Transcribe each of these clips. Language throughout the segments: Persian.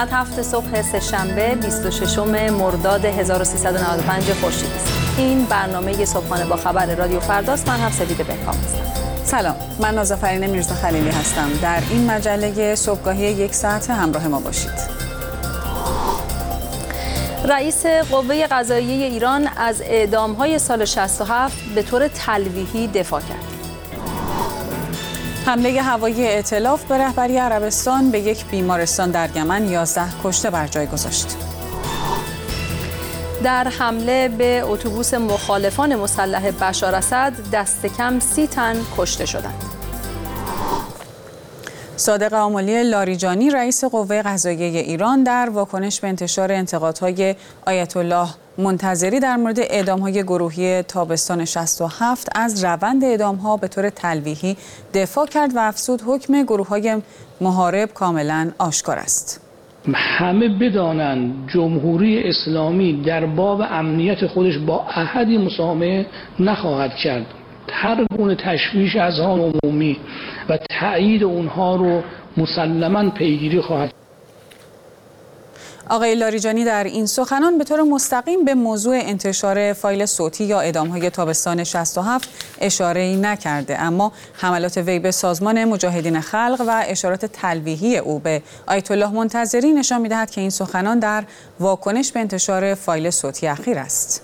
ساعت 7 صبح سه‌شنبه 26 مرداد 1395 خورشیدی است. این برنامه صبحانه با خبر رادیو فرداست. من حفصه‌دید بهکام هستم. سلام، من نازافرین میرزا خلیلی هستم. در این مجله صبحگاهی یک ساعت همراه ما باشید. رئیس قوه قضاییه ایران از اعدام‌های سال 67 به طور تلویحی دفاع کرد. حمله هوایی ائتلاف به رهبری عربستان به یک بیمارستان در یمن 11 کشته بر جای گذاشت. در حمله به اتوبوس مخالفان مسلح بشار اسد دست کم 30 تن کشته شدند. صادق آملی لاریجانی رئیس قوه قضاییه ایران در واکنش به انتشار انتقادهای آیت الله منتظری در مورد اعدام‌های گروهی تابستان 67 از روند اعدام‌ها به طور تلویحی دفاع کرد و افزود حکم گروه‌های محارب کاملاً آشکار است. همه بدانند جمهوری اسلامی در باب امنیت خودش با احدی مسامحه نخواهد کرد. هر گونه تشویش اذهان عمومی و تأیید اونها رو مسلماً پیگیری خواهد. آقای لاریجانی در این سخنان به طور مستقیم به موضوع انتشار فایل صوتی یا اعدام‌های تابستان 67 اشاره‌ای نکرده، اما حملات وی به سازمان مجاهدین خلق و اشارات تلویحی او به آیت الله منتظری نشان می‌دهد که این سخنان در واکنش به انتشار فایل صوتی اخیر است.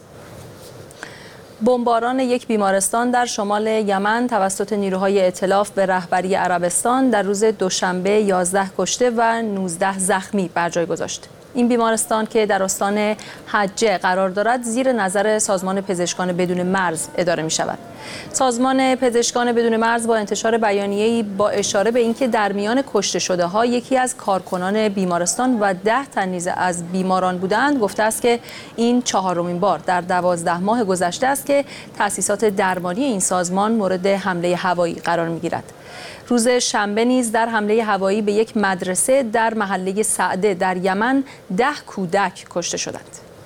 بمباران یک بیمارستان در شمال یمن توسط نیروهای ائتلاف به رهبری عربستان در روز دوشنبه 11 کشته و 19 زخمی بر جای گذاشت. این بیمارستان که در استان حجه قرار دارد زیر نظر سازمان پزشکان بدون مرز اداره می شود. سازمان پزشکان بدون مرز با انتشار بیانیه‌ای با اشاره به اینکه در میان کشته شده ها یکی از کارکنان بیمارستان و 10 تن نیز از بیماران بودند گفته است که این 4مین بار در 12 ماه گذشته است که تأسیسات درمانی این سازمان مورد حمله هوایی قرار می گیرد. روز شنبه نیز در حمله هوایی به یک مدرسه در محله سعده در یمن 10 کودک کشته شدند.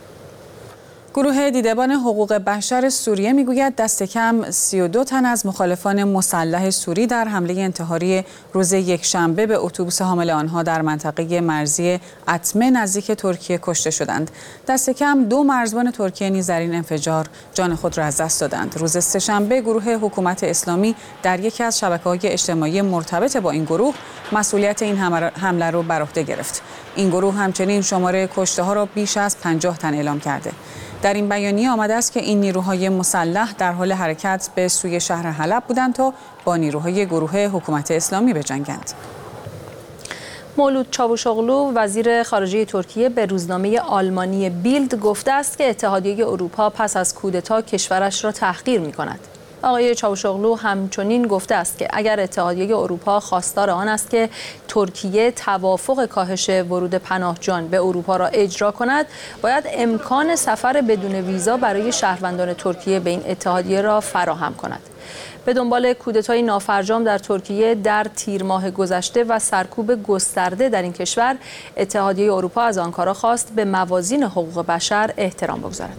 گروه دیدبان حقوق بشر سوریه میگوید دست کم 32 تن از مخالفان مسلح سوری در حمله انتحاری روز یکشنبه به اتوبوس حامل آنها در منطقه مرزی اتمه نزدیک ترکیه کشته شدند. دست کم 2 مرزبان ترکیه نیز در این انفجار جان خود را از دست دادند. روز سه‌شنبه گروه حکومت اسلامی در یکی از شبکه‌های اجتماعی مرتبط با این گروه مسئولیت این حمله را بر عهده گرفت. این گروه همچنین شماره کشته‌ها را بیش از 50 تن اعلام کرده. در این بیانیه آمده است که این نیروهای مسلح در حال حرکت به سوی شهر حلب بودند تا با نیروهای گروه حکومت اسلامی بجنگند. مولود چاوشوغلو وزیر خارجه ترکیه به روزنامه آلمانی بیلد گفته است که اتحادیه اروپا پس از کودتا کشورش را تحقیر می‌کند. آقای چاوشوغلو همچنین گفته است که اگر اتحادیه اروپا خواستار آن است که ترکیه توافق کاهش ورود پناهجویان به اروپا را اجرا کند، باید امکان سفر بدون ویزا برای شهروندان ترکیه به این اتحادیه را فراهم کند. به دنبال کودتای نافرجام در ترکیه در تیر ماه گذشته و سرکوب گسترده در این کشور، اتحادیه اروپا از آنکارا خواست به موازین حقوق بشر احترام بگذارد.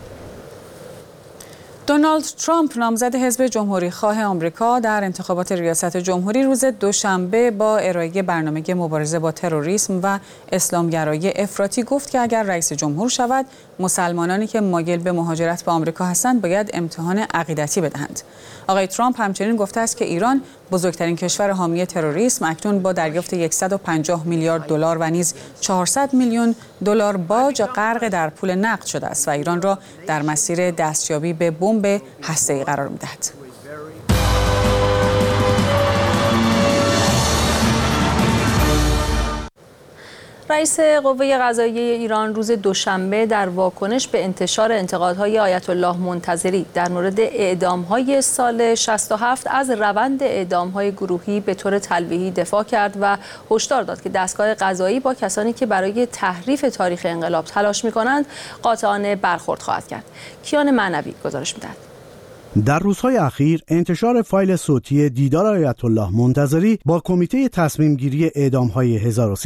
دونالد ترامپ نامزد حزب جمهوری‌خواه آمریکا در انتخابات ریاست جمهوری روز دوشنبه با ارائه برنامه مبارزه با تروریسم و اسلامگرایی افراطی گفت که اگر رئیس جمهور شود، مسلمانانی که مایل به مهاجرت به آمریکا هستند باید امتحان عقیدتی بدهند. آقای ترامپ همچنین گفته است که ایران بزرگترین کشور حامی تروریسم اکنون با دریافت 150 میلیارد دلار و نیز 400 میلیون دلار باج غرق در پول نقد شده است و ایران را در مسیر دستیابی به بمب هسته‌ای قرار می‌دهد. رئیس قوه قضاییه ایران روز دوشنبه در واکنش به انتشار انتقادهای آیت الله منتظری در مورد اعدام‌های سال 67 از روند اعدام‌های گروهی به طور تلویحی دفاع کرد و هشدار داد که دستگاه قضایی با کسانی که برای تحریف تاریخ انقلاب تلاش می‌کنند قاطعانه برخورد خواهد کرد. کیان معنوی گزارش می‌دهد. در روزهای اخیر انتشار فایل صوتی دیدار آیت الله منتظری با کمیته تصمیم گیری اعدام‌های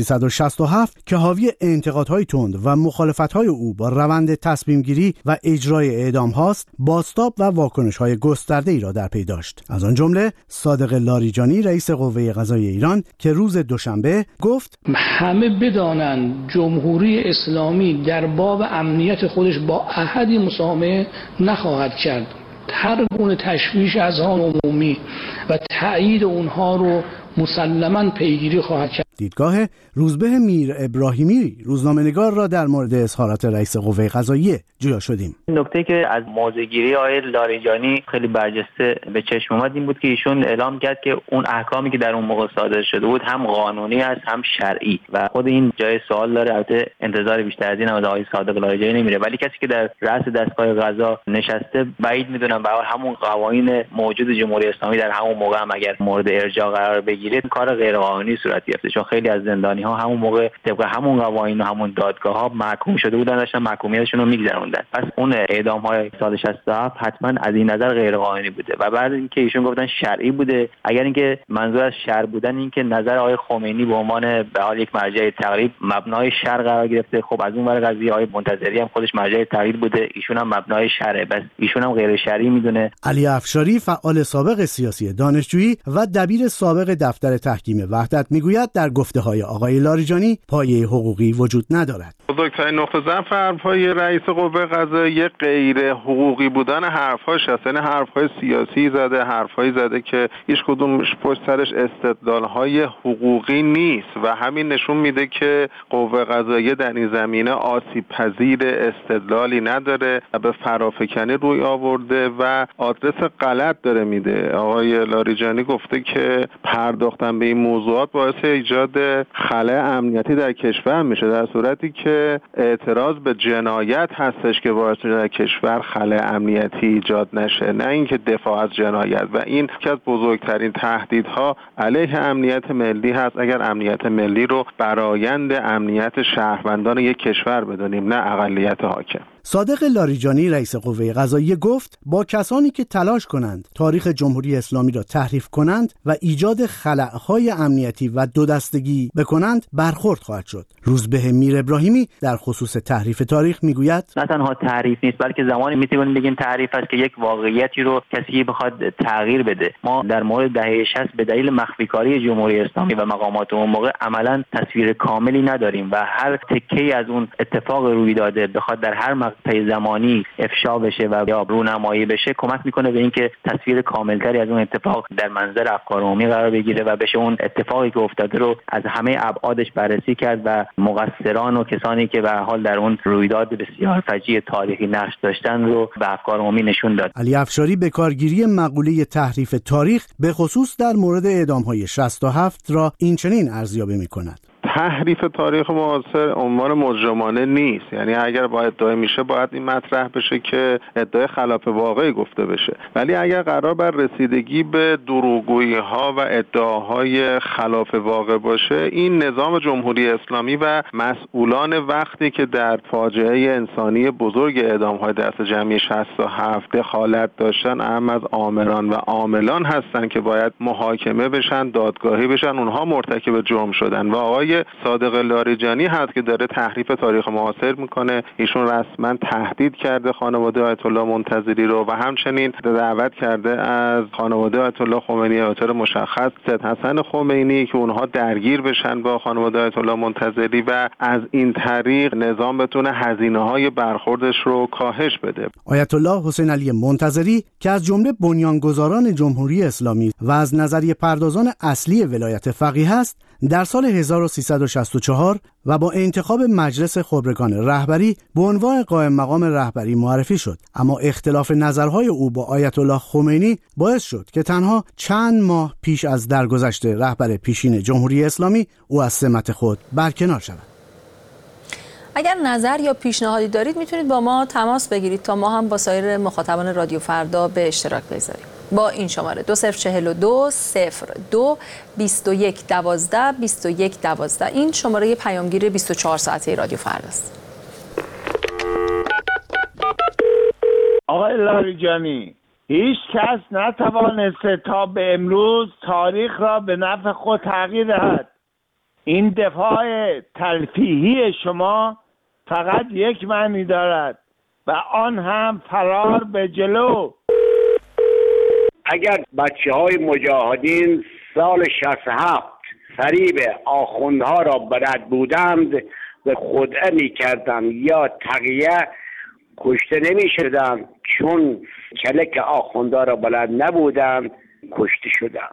1367 که حاوی انتقادهای تند و مخالفت‌های او با روند تصمیم گیری و اجرای اعدام هاست، بازتاب و واکنش‌های گسترده‌ای را در پی داشت. از آن جمله صادق لاریجانی رئیس قوه قضاییه ایران که روز دوشنبه گفت همه بدانند جمهوری اسلامی در باب امنیت خودش با احدی مسامحه نخواهد کرد. هر گونه تشویش اذهان عمومی و تأیید اونها رو مسلماً پیگیری خواهد کرد. دیدگاه روزبه میر ابراهیمی روزنامه‌نگار را در مورد اظهارات رئیس قوه قضاییه جویا شدیم. نکته که از موضع‌گیری آقای لاریجانی خیلی برجسته به چشم اومد این بود که ایشون اعلام کرد که اون احکامی که در اون موقع صادر شده بود هم قانونی است هم شرعی و خود این جای سوال داره. البته انتظار بیشتر از این از آقای صادق لاریجانی نمیره، ولی کسی که در رأس دستگاه قضا نشسته بعید میدونم به همون قوانین موجود جمهوری اسلامی در همون موقع هم اگر مورد ارجاع قرار بگیره کار غیر قانونی صورت گرفته، چون خیلی از زندانی ها همون موقع طبق همون قوانین و همون دادگاه ها محکوم شده بودن، داشتن محکومیتشون رو میگذروندن. پس اون اعدام های سال 67 حتما از این نظر غیر قانونی بوده و بعد اینکه ایشون گفتن شرعی بوده، اگر اینکه منظور از شرع بودن این که نظر آقای خمینی به عنوان به حال یک مرجع تقلید مبنای شرع قرار گرفته، خب از اون ور قضیه آقای منتظری هم خودش مرجع تقلید بوده، ایشون هم مبنای شرع، بس ایشون هم غیر شرعی میدونه. علی افشاری فعال سابق سیاسی دانشجویی و دبیر سابق دفتر تحکیم وحدت میگوید در گفته‌های آقای لاریجانی پایه حقوقی وجود ندارد. بزرگترین نقطه ضعف حرف‌های رئیس قوه قضاییه غیر حقوقی بودن حرف‌هاش است. یعنی حرف‌های سیاسی زده، حرف‌هایی زده که هیچ کدوم پشت سرش استدلال‌های حقوقی نیست و همین نشون میده که قوه قضاییه در این زمینه آسیب‌پذیر استدلالی نداره و به فرافکنی روی آورده و آدرس غلط داره میده. آقای لاریجانی گفته که پرداختن به این موضوعات باعث ایجاد خلأ امنیتی در کشور میشه، در صورتی که اعتراض به جنایت هستش که باعث میشه در کشور خلأ امنیتی ایجاد نشه، نه اینکه دفاع از جنایت. و این یکی از بزرگترین تهدیدها علیه امنیت ملی هست. اگر امنیت ملی رو برآیند امنیت شهروندان یک کشور بدونیم، نه اقلیت حاکم. صادق لاریجانی رئیس قوه قضاییه گفت با کسانی که تلاش کنند تاریخ جمهوری اسلامی را تحریف کنند و ایجاد خلأهای امنیتی و دو دستگی بکنند برخورد خواهد شد. روزبه میر ابراهیمی در خصوص تحریف تاریخ میگوید نه تنها تحریف نیست بلکه زمانی میتونیم بگیم تحریف است که یک واقعیتی رو کسی بخواد تغییر بده. ما در مورد دهه 60 به دلیل مخفیکاری جمهوری اسلامی و مقامات اون موقع عملاً تصویر کاملی نداریم و هر تکه‌ای از اون اتفاق روی داده بخواد در هر مقطع زمانی افشا بشه و یا رونمایی بشه کمک میکنه به اینکه تصویر کاملتری از اون اتفاق در منظر افکار عمومی قرار بگیره و بشه اون اتفاقی که افتاده رو از همه ابعادش بررسی کرد و مقصران و کسانی که به هر حال در اون رویداد بسیار فجیع تاریخی نقش داشتن رو به افکار عمومی نشون داد. علی افشاری به کارگیری مقوله تحریف تاریخ به خصوص در مورد اعدام‌های 67 را این چنین ارزیابی می‌کند. تحریف تاریخ معاصر عنوان مجرمانه نیست. یعنی اگر با ادعای میشه باید این مطرح بشه که ادعای خلاف واقعی گفته بشه، ولی اگر قرار بر رسیدگی به دروغگویی ها و ادعاهای خلاف واقع باشه، این نظام جمهوری اسلامی و مسئولان وقتی که در فاجعه انسانی بزرگ اعدام های دست جمعی 67 دخالت داشتن اهم از آمران و عاملان هستن که باید محاکمه بشن، دادگاهی بشن، اونها مرتکب جرم شدن. و آقای صادق لاریجانی هست که داره تحریف تاریخ معاصر میکنه. ایشون رسما تهدید کرده خانواده آیت الله منتظری رو و همچنین دعوت کرده از خانواده آیت الله خمینی به طور مشخص سید حسن خمینی که اونها درگیر بشن با خانواده آیت الله منتظری و از این طریق نظام بتونه هزینه‌های برخوردش رو کاهش بده. آیت الله حسین علی منتظری که از جمله بنیانگذاران جمهوری اسلامی و از نظریه پردازان اصلی ولایت فقیه است، در سال 1364 و با انتخاب مجلس خبرگان رهبری به عنوان قائم مقام رهبری معرفی شد، اما اختلاف نظرهای او با آیت الله خمینی باعث شد که تنها چند ماه پیش از درگذشت رهبر پیشین جمهوری اسلامی او از سمت خود برکنار شود. اگر نظر یا پیشنهادی دارید میتونید با ما تماس بگیرید تا ما هم با سایر مخاطبان رادیو فردا به اشتراک بذاریم. با این شماره 2042 02 21 12 21 12 این شماره پیامگیر 24 ساعته رادیو فردا است. آقای لاریجانی، هیچ کس نتوانسته تا به امروز تاریخ را به نفع خود تغییر دهد. این دفاع تلفیحی شما فقط یک معنی دارد و آن هم فرار به جلو. اگر بچه‌های مجاهدین سال 67 فریب آخوندها را بلد بودند و خدعه می‌کردند یا تقیه، کشته نمی‌شدند، چون کلک آخوندها را بلد نبودند کشته شدند.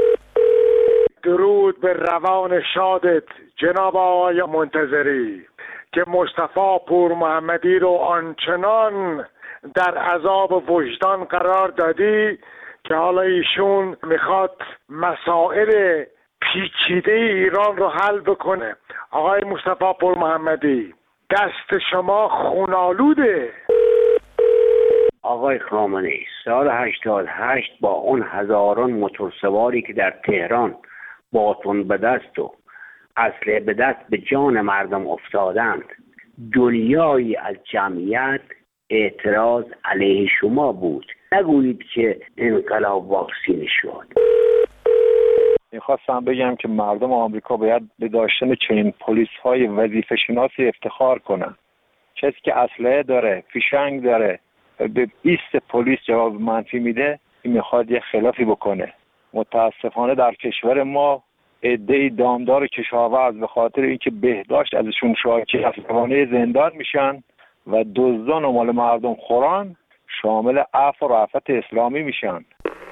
درود به روان شادت جناب آقای منتظری که مصطفی پور محمدی رو آنچنان در عذاب وجدان قرار دادی که حالا ایشون میخواد مسائل پیچیده ایران رو حل بکنه. آقای مصطفی پور محمدی، دست شما خونالوده. آقای خامنه‌ای سال 88 با اون هزاران موتورسواری که در تهران باتون به دست و اسلحه به دست به جان مردم افتادند، دنیایی از جمعیت اعتراض علیه شما بود. نگویید که انقلاب واکسینی شد. میخواستم بگم که مردم آمریکا باید به داشتن چنین پلیس های وظیفه شناسی افتخار کنن. کسی که اسلحه داره، فیشنگ داره، به 20 پلیس جواب منفی میده، این میخواد یه خلافی بکنه. متاسفانه در کشور ما عده‌ای دامدار کشاورز به خاطر اینکه بهداشت ازشون شاکی از روانه زندان میشن و دزدان و مال مردم خوران شامل عفو و رأفت اسلامی میشن.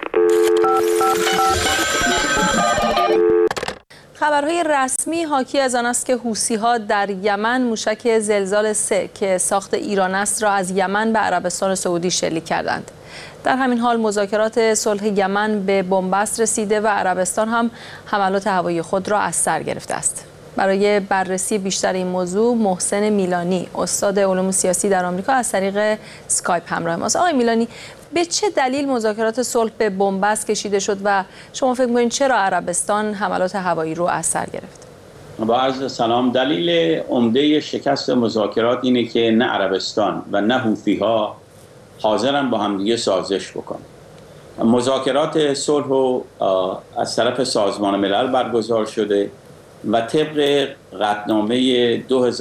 خبرهای رسمی حاکی از آن است که حوثی‌ها در یمن موشک زلزال 3 که ساخت ایران است را از یمن به عربستان سعودی شلیک کردند. در همین حال مذاکرات صلح یمن به بنبست رسیده و عربستان هم حملات هوایی خود را از سر گرفته است. برای بررسی بیشتر این موضوع محسن میلانی، استاد علوم سیاسی در آمریکا، از طریق اسکایپ همراه ماست. آقای میلانی، به چه دلیل مذاکرات صلح به بنبست کشیده شد و شما فکر می‌کنید چرا عربستان حملات هوایی رو از سر گرفت؟ با عرض سلام، دلیل عمده شکست مذاکرات اینه که نه عربستان و نه حوثی‌ها حاضرن با همدیگه سازش بکنن. مذاکرات صلح از طرف سازمان ملل برگزار شده و طبق قطعنامه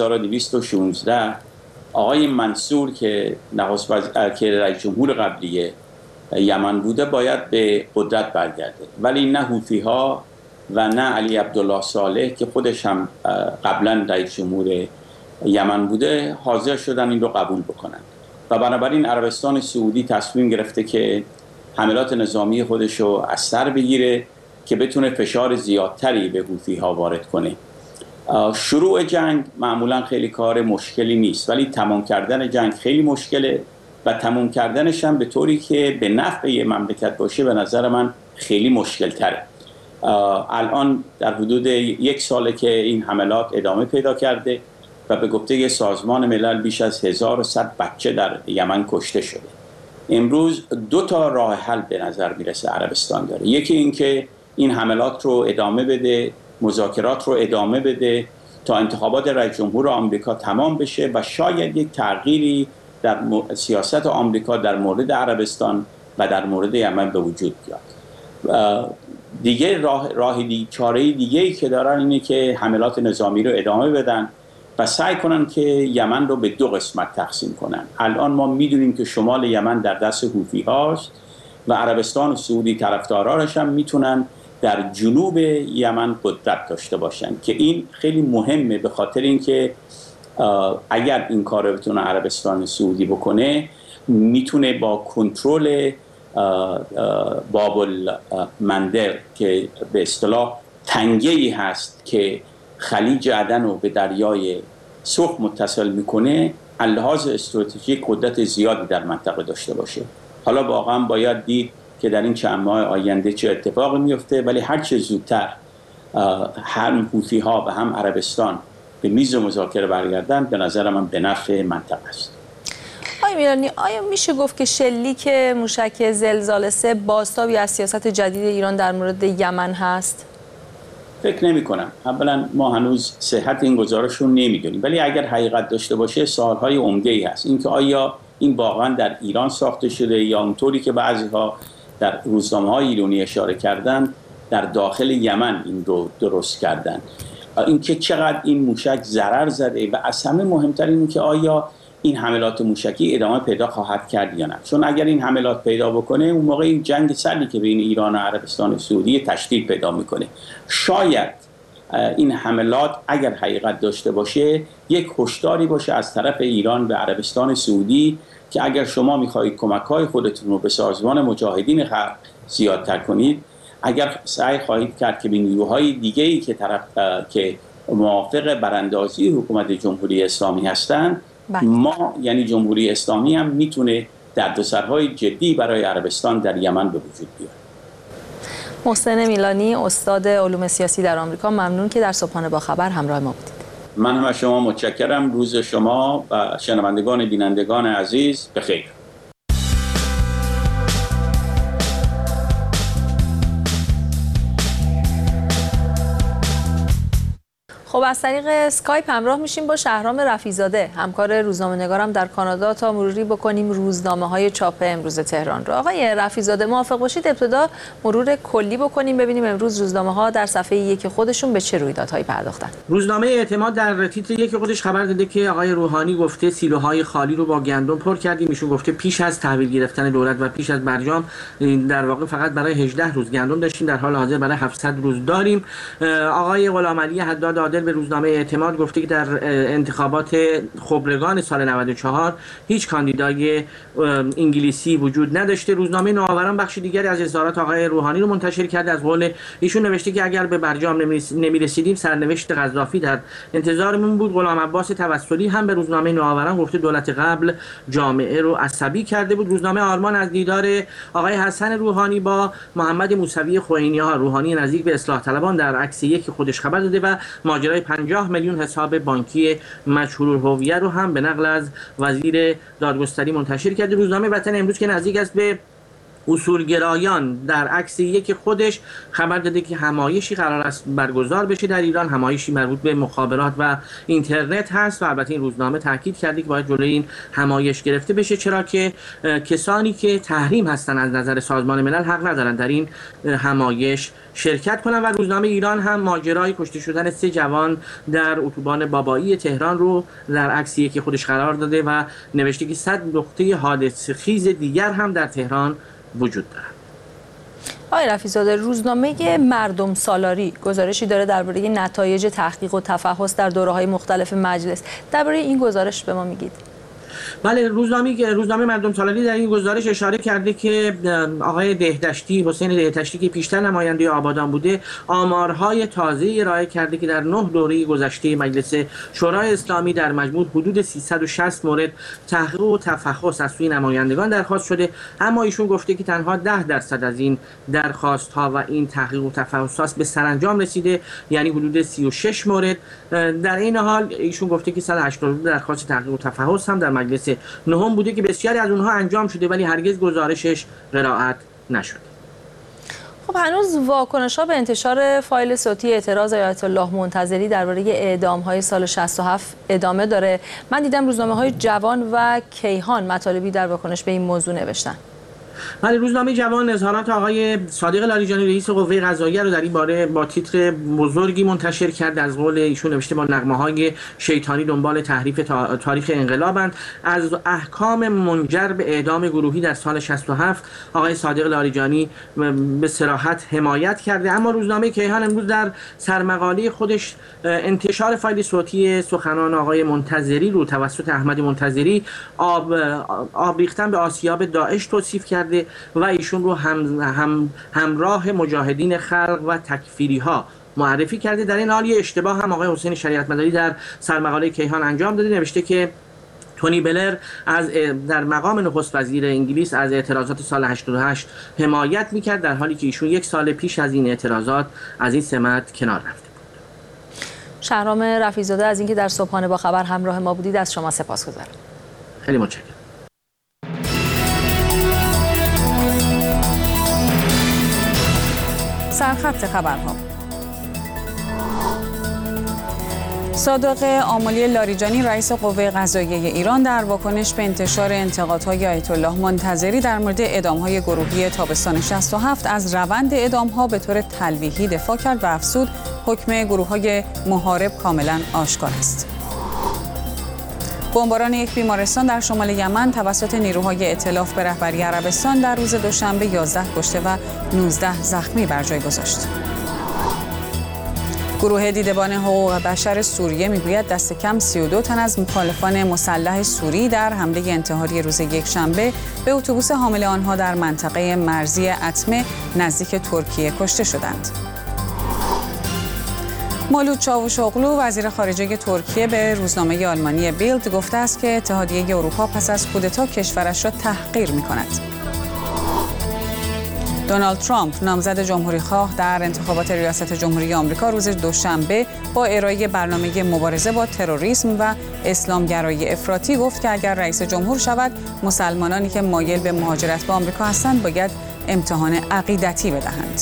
2216 آقای منصور که رئیس جمهور قبلی یمن بوده باید به قدرت برگرده، ولی نه حوثی‌ها و نه علی عبدالله صالح که خودش هم قبلا رئیس جمهور یمن بوده حاضر شدن این رو قبول بکنن و بنابراین عربستان سعودی تصمیم گرفته که حملات نظامی خودش رو از سر بگیره که بتونه فشار زیادتری به حوثی‌ها وارد کنه. شروع جنگ معمولا خیلی کار مشکلی نیست، ولی تمام کردن جنگ خیلی مشکله و تمام کردنش هم به طوری که به نفع یه مملکت باشه به نظر من خیلی مشکل تره. الان در حدود 1 ساله که این حملات ادامه پیدا کرده و به گفته سازمان ملل بیش از 1100 بچه در یمن کشته شده. امروز 2 تا راه حل به نظر میرسه عربستان داره. یکی این که این حملات رو ادامه بده، مذاکرات رو ادامه بده تا انتخابات رئیس جمهور آمریکا تمام بشه و شاید یک تغییری در سیاست آمریکا در مورد عربستان و در مورد یمن به وجود بیاد. دیگه چاره دیگه‌ای که دارن اینه که حملات نظامی رو ادامه بدن و سعی کنن که یمن رو به 2 قسمت تقسیم کنن. الان ما میدونیم که شمال یمن در دست حوثی هاست و عربستان و سعودی طرفداراش هم میتونن در جنوب یمن قدرت داشته باشن که این خیلی مهمه، به خاطر اینکه اگر این کار رو بتونه عربستان سعودی بکنه میتونه با کنترل باب المندب که به اصطلاح تنگه‌ای هست که خلیج عدن رو به دریای سرخ متصل میکنه، لحاظ استراتژیک قدرت زیادی در منطقه داشته باشه. حالا واقعا باید دید که در این چند ماه آینده چه اتفاقی میفته، ولی هر چه زودتر هم حوثی‌ها و هم عربستان به میز مذاکره برگردن به نظر من به نفع منطقه است. آقای میلانی، آیا میشه گفت که شلیک موشک زلزال 3 بازتابی از سیاست جدید ایران در مورد یمن هست؟ فکر نمی کنم. اولا ما هنوز صحت این گزارش رو نمیدونیم، ولی اگر حقیقت داشته باشه سوالهای عمده‌ای هست. اینکه آیا این واقعا در ایران ساخته شده یا اونطوری که بعضی‌ها در روزنامه‌های ایرانی اشاره کردن در داخل یمن این رو درست کردن. اینکه چقدر این موشک ضرر زده و از همه مهمتر اینه که آیا این حملات موشکی ادامه پیدا خواهد کرد یا نه. چون اگر این حملات پیدا بکنه اون موقع این جنگ سردی که بین ایران و عربستان سعودی تشدید پیدا میکنه. شاید این حملات اگر حقیقت داشته باشه یک هشداری باشه از طرف ایران به عربستان سعودی که اگر شما میخواهید کمک‌های خودتون رو به سازمان مجاهدین خلق زیادتر کنید، اگر سعی خواهید کرد که به نیروهای دیگه‌ای که موافق براندازی حکومت جمهوری اسلامی هستند، ما یعنی جمهوری اسلامی هم میتونه دردسرهای جدی برای عربستان در یمن به وجود بیاره. محسن میلانی، استاد علوم سیاسی در آمریکا، ممنون که در صبحانه با خبر همراه ما بودید. من هم از شما متشکرم. روز شما و شنوندگان بینندگان عزیز بخیر. خب از طریق اسکایپ همراه میشیم با شهرام رفیع‌زاده، همکار روزنامه‌نگارم در کانادا، تا مروری بکنیم روزنامه‌های چاپ امروز تهران رو. آقای رفیع‌زاده، موافق باشید ابتدا مرور کلی بکنیم ببینیم امروز روزنامه‌ها در صفحه یک خودشون به چه رویدادهایی پرداختن. روزنامه اعتماد در تیتر یک خودش خبر داده که آقای روحانی گفته سیلوهای خالی رو با گندم پر کردیم. ایشون گفته پیش از تحویل گرفتن دولت و پیش از برجام در واقع فقط برای 18 روز گندم داشتیم، در حال حاضر برای 700 روز داریم. آقای غلامعلی حداد به روزنامه اعتماد گفته که در انتخابات خبرگان سال 94 هیچ کاندیدای انگلیسی وجود نداشته. روزنامه نوآوران بخش دیگری از اظهارات آقای روحانی رو منتشر کرده. از قول ایشون نوشته که اگر به برجام نمی‌رسیدیم سرنوشت قذافی در انتظارمون بود. غلام عباس توسلی هم به روزنامه نوآوران گفته دولت قبل جامعه رو عصبی کرده بود. روزنامه آرمان از دیدار آقای حسن روحانی با محمد موسوی خوئینی‌ها، روحانی نزدیک به اصلاح طلبان، در عکس یک خودش خبر داده و ماجرای 50 میلیون حساب بانکی مجهول الهویه رو هم به نقل از وزیر دادگستری منتشر کرده. روزنامه وطن امروز که نزدیک است به اصولگرایان در عکس یک خودش خبر داده که همایشی قرار است برگزار بشه در ایران، همایشی مربوط به مخابرات و اینترنت هست و البته این روزنامه تاکید کرده که باید جلوی این همایش گرفته بشه، چرا که کسانی که تحریم هستن از نظر سازمان ملل حق ندارن در این همایش شرکت کنن. و روزنامه ایران هم ماجرای کشته شدن 3 جوان در اتوبان بابایی تهران رو در عکس یک خودش قرار داده و نوشته که 100 نقطه حادثه خیز دیگر هم در تهران وجود دارد. آقای رفیع‌زاده، روزنامه مردم سالاری گزارشی داره درباره نتایج تحقیق و تفحص در دوره‌های مختلف مجلس. درباره این گزارش به ما میگید؟ بله، روزنامه مردم سالاری در این گزارش اشاره کرده که آقای دهدشتی، حسین دهدشتی که پیشتر نماینده آبادان بوده، آمارهای تازه‌ای ارائه کرده که در 9 دوره گذشته مجلس شورای اسلامی در مجموع حدود 360 مورد تحقیق و تفحص از سوی نمایندگان درخواست شده، اما ایشون گفته که تنها 10% از این درخواست‌ها و این تحقیق و تفحصات به سرانجام رسیده، یعنی حدود 36 مورد. در این حال ایشون گفته که 182 درخواست تحقیق و تفحص هم در مجلس نهم بوده که بسیاری از اونها انجام شده ولی هرگز گزارشش قرائت نشده. خب هنوز واکنش‌ها به انتشار فایل صوتی اعتراض آیت الله منتظری درباره اعدام‌های سال 67 ادامه داره. من دیدم روزنامه‌های جوان و کیهان مطالبی در واکنش به این موضوع نوشتن. ولی روزنامه جوان اظهارات آقای صادق لاریجانی رئیس قوه قضاییه رو در این باره با تیتر بزرگی منتشر کرد. از قول ایشون نوشته با نغمه‌های شیطانی دنبال تحریف تاریخ انقلابند. از احکام منجر به اعدام گروهی در سال 67 آقای صادق لاریجانی به صراحت حمایت کرده. اما روزنامه کیهان امروز در سرمقاله خودش انتشار فایل صوتی سخنان آقای منتظری رو توسط احمد منتظری آب ریختن به آسیاب داعش توصیف کرده و ایشون رو همراه مجاهدین خلق و تکفیری ها معرفی کرده. در این حال یه اشتباه هم آقای حسین شریعت مداری در سرمقاله کیهان انجام داده، نوشته که تونی بلر در مقام نخست وزیر انگلیس از اعتراضات سال 88 حمایت میکرد، در حالی که ایشون 1 سال پیش از این اعتراضات از این سمت کنار رفته بود. شهرام رفیع‌زاده، از اینکه در صبحانه با خبر همراه ما بودید از شما سپاسگزارم. خیلی متشکرم. سرخط خبرها. صادق آملی لاریجانی رئیس قوه قضاییه ایران در واکنش به انتشار انتقادهای آیت الله منتظری در مورد اعدام‌های گروهی تابستان 67 از روند اعدام‌ها به طور تلویحی دفاع کرد و افزود حکم گروه‌های محارب کاملا آشکار است. بمباران یک بیمارستان در شمال یمن توسط نیروهای ائتلاف به رهبری عربستان در روز دوشنبه 11 کشته و 19 زخمی بر جای گذاشت. گروه دیدبان حقوق بشر سوریه میگوید دست کم 32 تن از مخالفان مسلح سوری در حمله انتحاری روز یکشنبه به اتوبوس حامل آنها در منطقه مرزی اتمه نزدیک ترکیه کشته شدند. مولود چاوشوغلو وزیر خارجه ترکیه به روزنامه آلمانی بیلد گفته است که اتحادیه اروپا پس از کودتا کشورش را تحقیر می‌کند. دونالد ترامپ نامزد جمهوری‌خواه در انتخابات ریاست جمهوری آمریکا روز دوشنبه با ارائه برنامه مبارزه با تروریسم و اسلامگرایی افراطی گفت که اگر رئیس جمهور شود مسلمانانی که مایل به مهاجرت به آمریکا هستند باید امتحان عقیدتی بدهند.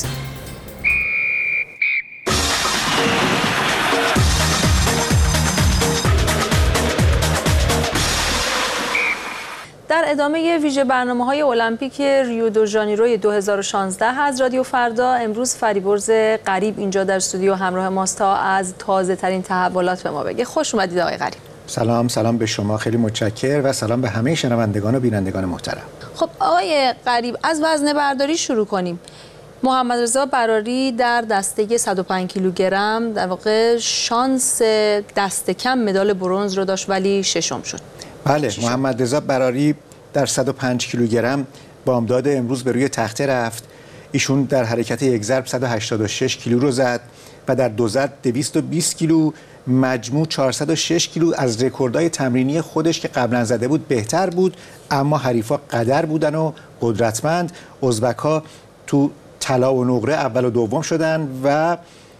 در ادامه ویژه برنامه‌های المپیک ریو دو ژانیروی 2016 از رادیو فردا امروز فریبرز غریب اینجا در استودیو همراه ماست تا از تازه‌ترین تحولات به ما بگه. خوش اومدید آقای غریب. سلام به شما، خیلی متشکرم و سلام به همه شنوندگان و بینندگان محترم. خب آقای غریب از وزنه برداری شروع کنیم. محمد رضا براری در دسته 105 کیلوگرم در واقع شانس دست کم مدال برنز رو داشت ولی ششم شد. بله، محمد رضا براری در 105 کیلوگرم بامداد امروز به روی تخته رفت. ایشون در حرکت یک ضرب 186 کیلو رو زد و در دو ضرب 220 کیلو، مجموع 406 کیلو از رکوردهای تمرینی خودش که قبلا زده بود بهتر بود، اما حریفا قدر بودن و قدرتمند. ازبک‌ها تو طلا و نقره اول و دوم شدن و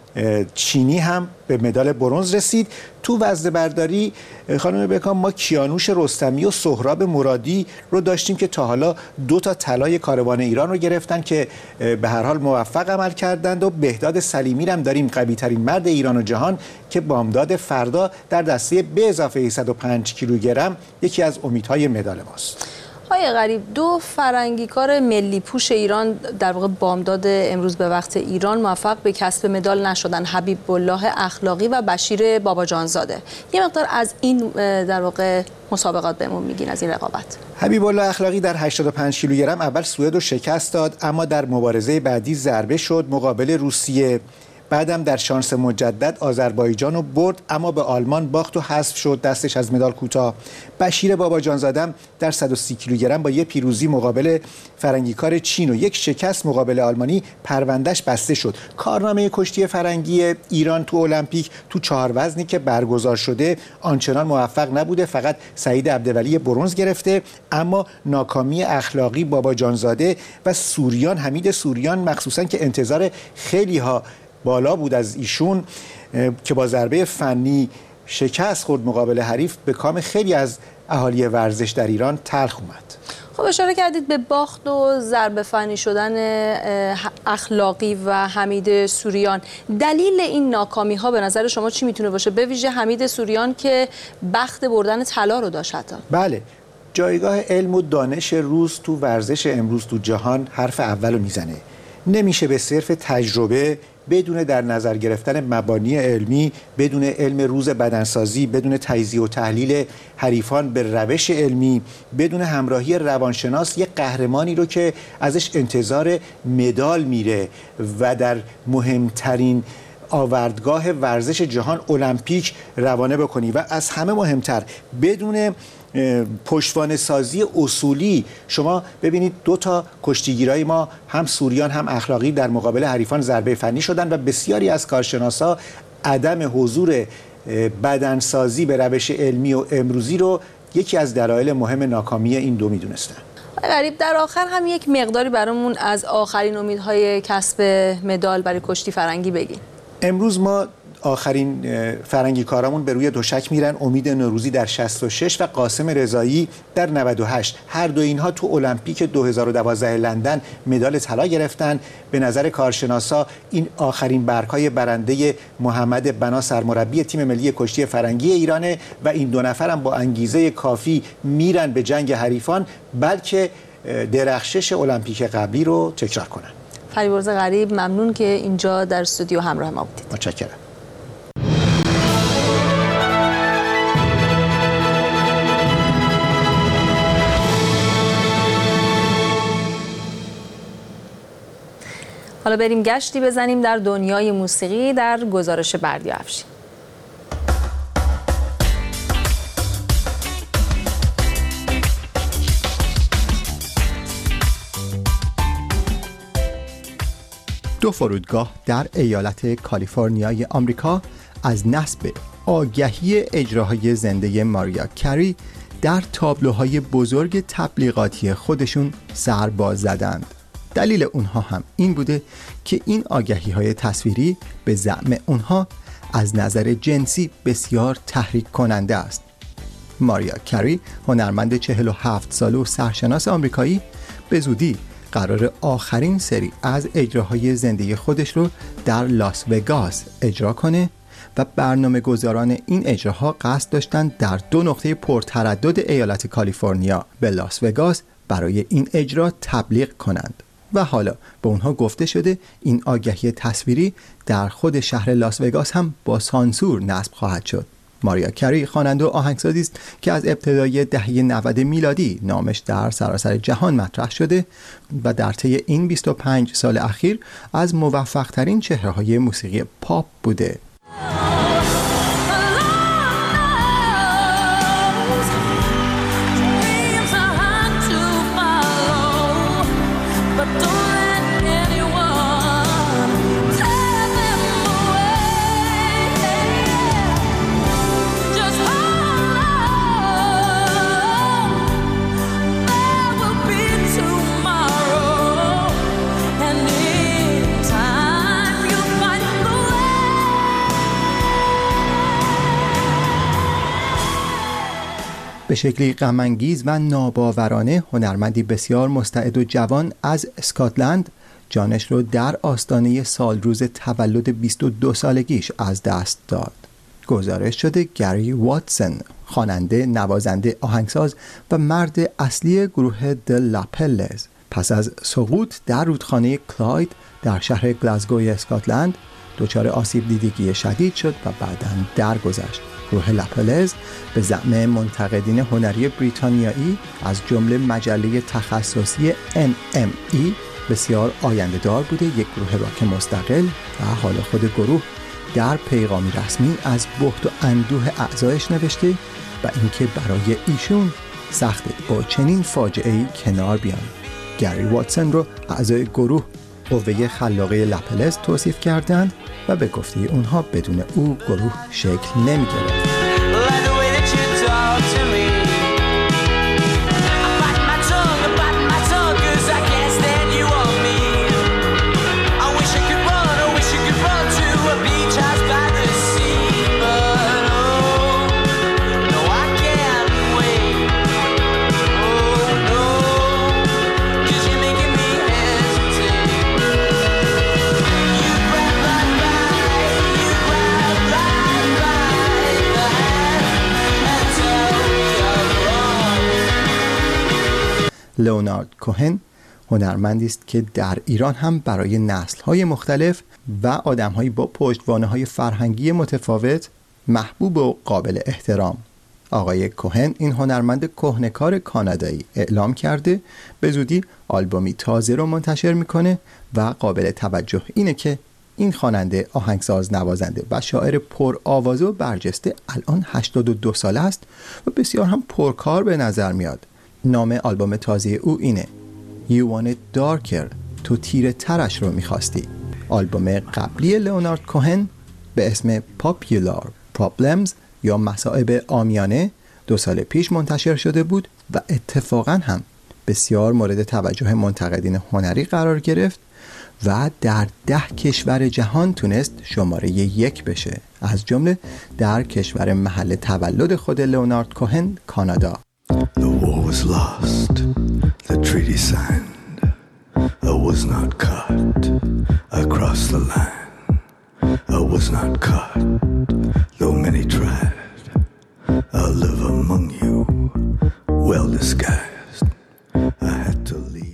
چینی هم به مدال برنز رسید. تو وزنه برداری خانم بکام ما کیانوش رستمی و سهراب مرادی رو داشتیم که تا حالا 2 تا طلای کاروان ایران رو گرفتن که به هر حال موفق عمل کردند و بهداد سلیمی هم داریم، قوی ترین مرد ایران و جهان که بامداد فردا در دسته به اضافه 105 کیلوگرم یکی از امیدهای مدال ماست. آقای غریب، 2 فرنگیکار ملی پوش ایران در واقع بامداد امروز به وقت ایران موفق به کسب مدال نشدن، حبیب الله اخلاقی و بشیر باباجانزاده. یه مقدار از این در واقع مسابقات بهمون میگین، از این رقابت؟ حبیب الله اخلاقی در 85 کیلوگرم اول سوئد رو شکست داد، اما در مبارزه بعدی ضربه شد مقابل روسیه. بعدم در شانس مجدد آذربایجان رو برد، اما به آلمان باخت و حذف شد، دستش از مدال کوتاه. بشیر باباجانزاده در 130 کیلوگرم با 1 پیروزی مقابل فرنگیکار چین و 1 شکست مقابل آلمانی پروندهش بسته شد. کارنامه کشتی فرنگی ایران تو المپیک تو 4 وزنی که برگزار شده آنچنان موفق نبوده، فقط سعید عبدولی برنز گرفته، اما ناکامی اخلاقی باباجانزاده و سوریان، حمید سوریان مخصوصا که انتظار خیلی ها بالا بود از ایشون که با ضربه فنی شکست خورد مقابل حریف، به کام خیلی از اهالی ورزش در ایران تلخ اومد. خب اشاره کردید به باخت و ضربه فنی شدن اخلاقی و حمید سوریان. دلیل این ناکامی ها به نظر شما چی میتونه باشه؟ به ویژه حمید سوریان که بخت بردن طلا رو داشت. بله، جایگاه علم و دانش روز تو ورزش امروز تو جهان حرف اولو میزنه. نمیشه به صرف تجربه، بدون در نظر گرفتن مبانی علمی، بدون علم روز بدنسازی، بدون تجزیه و تحلیل حریفان به روش علمی، بدون همراهی روانشناس، یک قهرمانی رو که ازش انتظار مدال میره و در مهمترین آوردگاه ورزش جهان المپیک روانه بکنی و از همه مهمتر بدون پشتوانه سازی اصولی. شما ببینید 2 تا کشتیگیرای ما هم سوریان هم اخلاقی در مقابل حریفان ضربه فنی شدن و بسیاری از کارشناسا عدم حضور بدنسازی به روش علمی و امروزی رو یکی از دلایل مهم ناکامی این 2 میدونستن. غریب، در آخر هم یک مقداری برامون از آخرین امیدهای کسب مدال برای کشتی فرنگی بگین. امروز ما آخرین فرنگی کارامون به روی دوشک میرن، امید نوروزی در 66 و قاسم رضایی در 98. هر دو اینها تو المپیک 2012 لندن مدال طلا گرفتن. به نظر کارشناسا این آخرین برگ‌های برنده محمد بنا سرمربی تیم ملی کشتی فرنگی ایرانه و این دو نفر هم با انگیزه کافی میرن به جنگ حریفان، بلکه درخشش المپیک قبلی رو تکرار کنن. فریبرز غریب، ممنون که اینجا در استودیو همراه ما بودید. متشکرم. حالا بریم گشتی بزنیم در دنیای موسیقی در گزارش بردیا افشین. دو فرودگاه در ایالت کالیفرنیای آمریکا از نصب آگهی اجراهای زنده ماریا کری در تابلوهای بزرگ تبلیغاتی خودشون سرباز زدند. دلیل اونها هم این بوده که این آگهی‌های تصویری به زعم اونها از نظر جنسی بسیار تحریک کننده است. ماریا کری، هنرمند 47 ساله و سرشناس آمریکایی، به زودی قرار آخرین سری از اجراهای زنده خودش رو در لاس وگاس اجرا کنه و برنامه گذاران این اجراها قصد داشتن در دو نقطه پرتردد ایالت کالیفرنیا به لاس وگاس برای این اجرا تبلیغ کنند و حالا به اونها گفته شده این آگهی تصویری در خود شهر لاس وگاس هم با سانسور نصب خواهد شد. ماریا کری خواننده و آهنگسازی است که از ابتدای دهه 90 میلادی نامش در سراسر جهان مطرح شده و در طی این 25 سال اخیر از موفق‌ترین چهره‌های موسیقی پاپ بوده. به شکلی غم‌انگیز و ناباورانه هنرمندی بسیار مستعد و جوان از اسکاتلند جانش رو در آستانه سالروز تولد 22 سالگیش از دست داد. گزارش شده گری واتسون، خواننده، نوازنده، آهنگساز و مرد اصلی گروه د لاپلز، پس از سقوط در رودخانه کلاید در شهر گلاسگوی اسکاتلند دچار آسیب دیدگی شدید شد و بعداً درگذشت. گروه لاپلز به زعم منتقدین هنری بریتانیایی از جمله مجله تخصصی NME بسیار آینده‌دار بوده، یک گروه راک مستقل و حالا خود گروه در پیغامی رسمی از بهت و اندوه اعضایش نوشته و اینکه برای ایشون سخته با چنین فاجعه‌ای کنار بیان. گری واتسون رو اعضای گروه قوه خلاقه لاپلز توصیف کردند و به گفته اونها بدون او گروه شکل نمی‌گرفت. لئونارد کوهن هنرمندی است که در ایران هم برای نسل‌های مختلف و آدم‌هایی با پشتوانه‌های فرهنگی متفاوت محبوب و قابل احترام. آقای کوهن، این هنرمند کهنه‌کار کانادایی، اعلام کرده به زودی آلبومی تازه رو منتشر میکنه و قابل توجه اینه که این خواننده، آهنگساز، نوازنده و شاعر پرآوازه و برجسته الان 82 ساله است و بسیار هم پرکار به نظر میاد. نام آلبوم تازه او اینه You Want It Darker، تو تیره ترش رو میخواستی. آلبوم قبلی لئونارد کوهن به اسم Popular Problems یا مصائب عامیانه 2 سال پیش منتشر شده بود و اتفاقا هم بسیار مورد توجه منتقدین هنری قرار گرفت و در 10 کشور جهان تونست شماره 1 بشه، از جمله در کشور محل تولد خود لئونارد کوهن، کانادا. The war was lost, the treaty signed, I was not caught, I crossed the line, I was not caught, though many tried, I'll live among you, well disguised, I had to leave.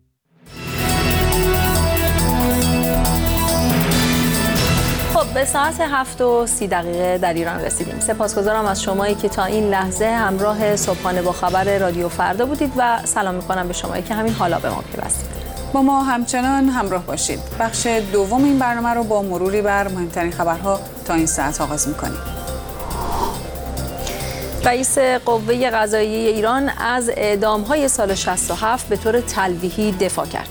به ساعت 7:30 در ایران رسیدیم. سپاسگزارم از شمایی که تا این لحظه همراه صبحانه با خبر رادیو فردا بودید و سلام میکنم به شمایی که همین حالا به ما پیوستید. با ما همچنان همراه باشید. بخش دوم این برنامه رو با مروری بر مهمترین خبرها تا این ساعت آغاز میکنیم. رئیس قوه قضاییه ایران از اعدام‌های سال 67 به طور تلویحی دفاع کرد.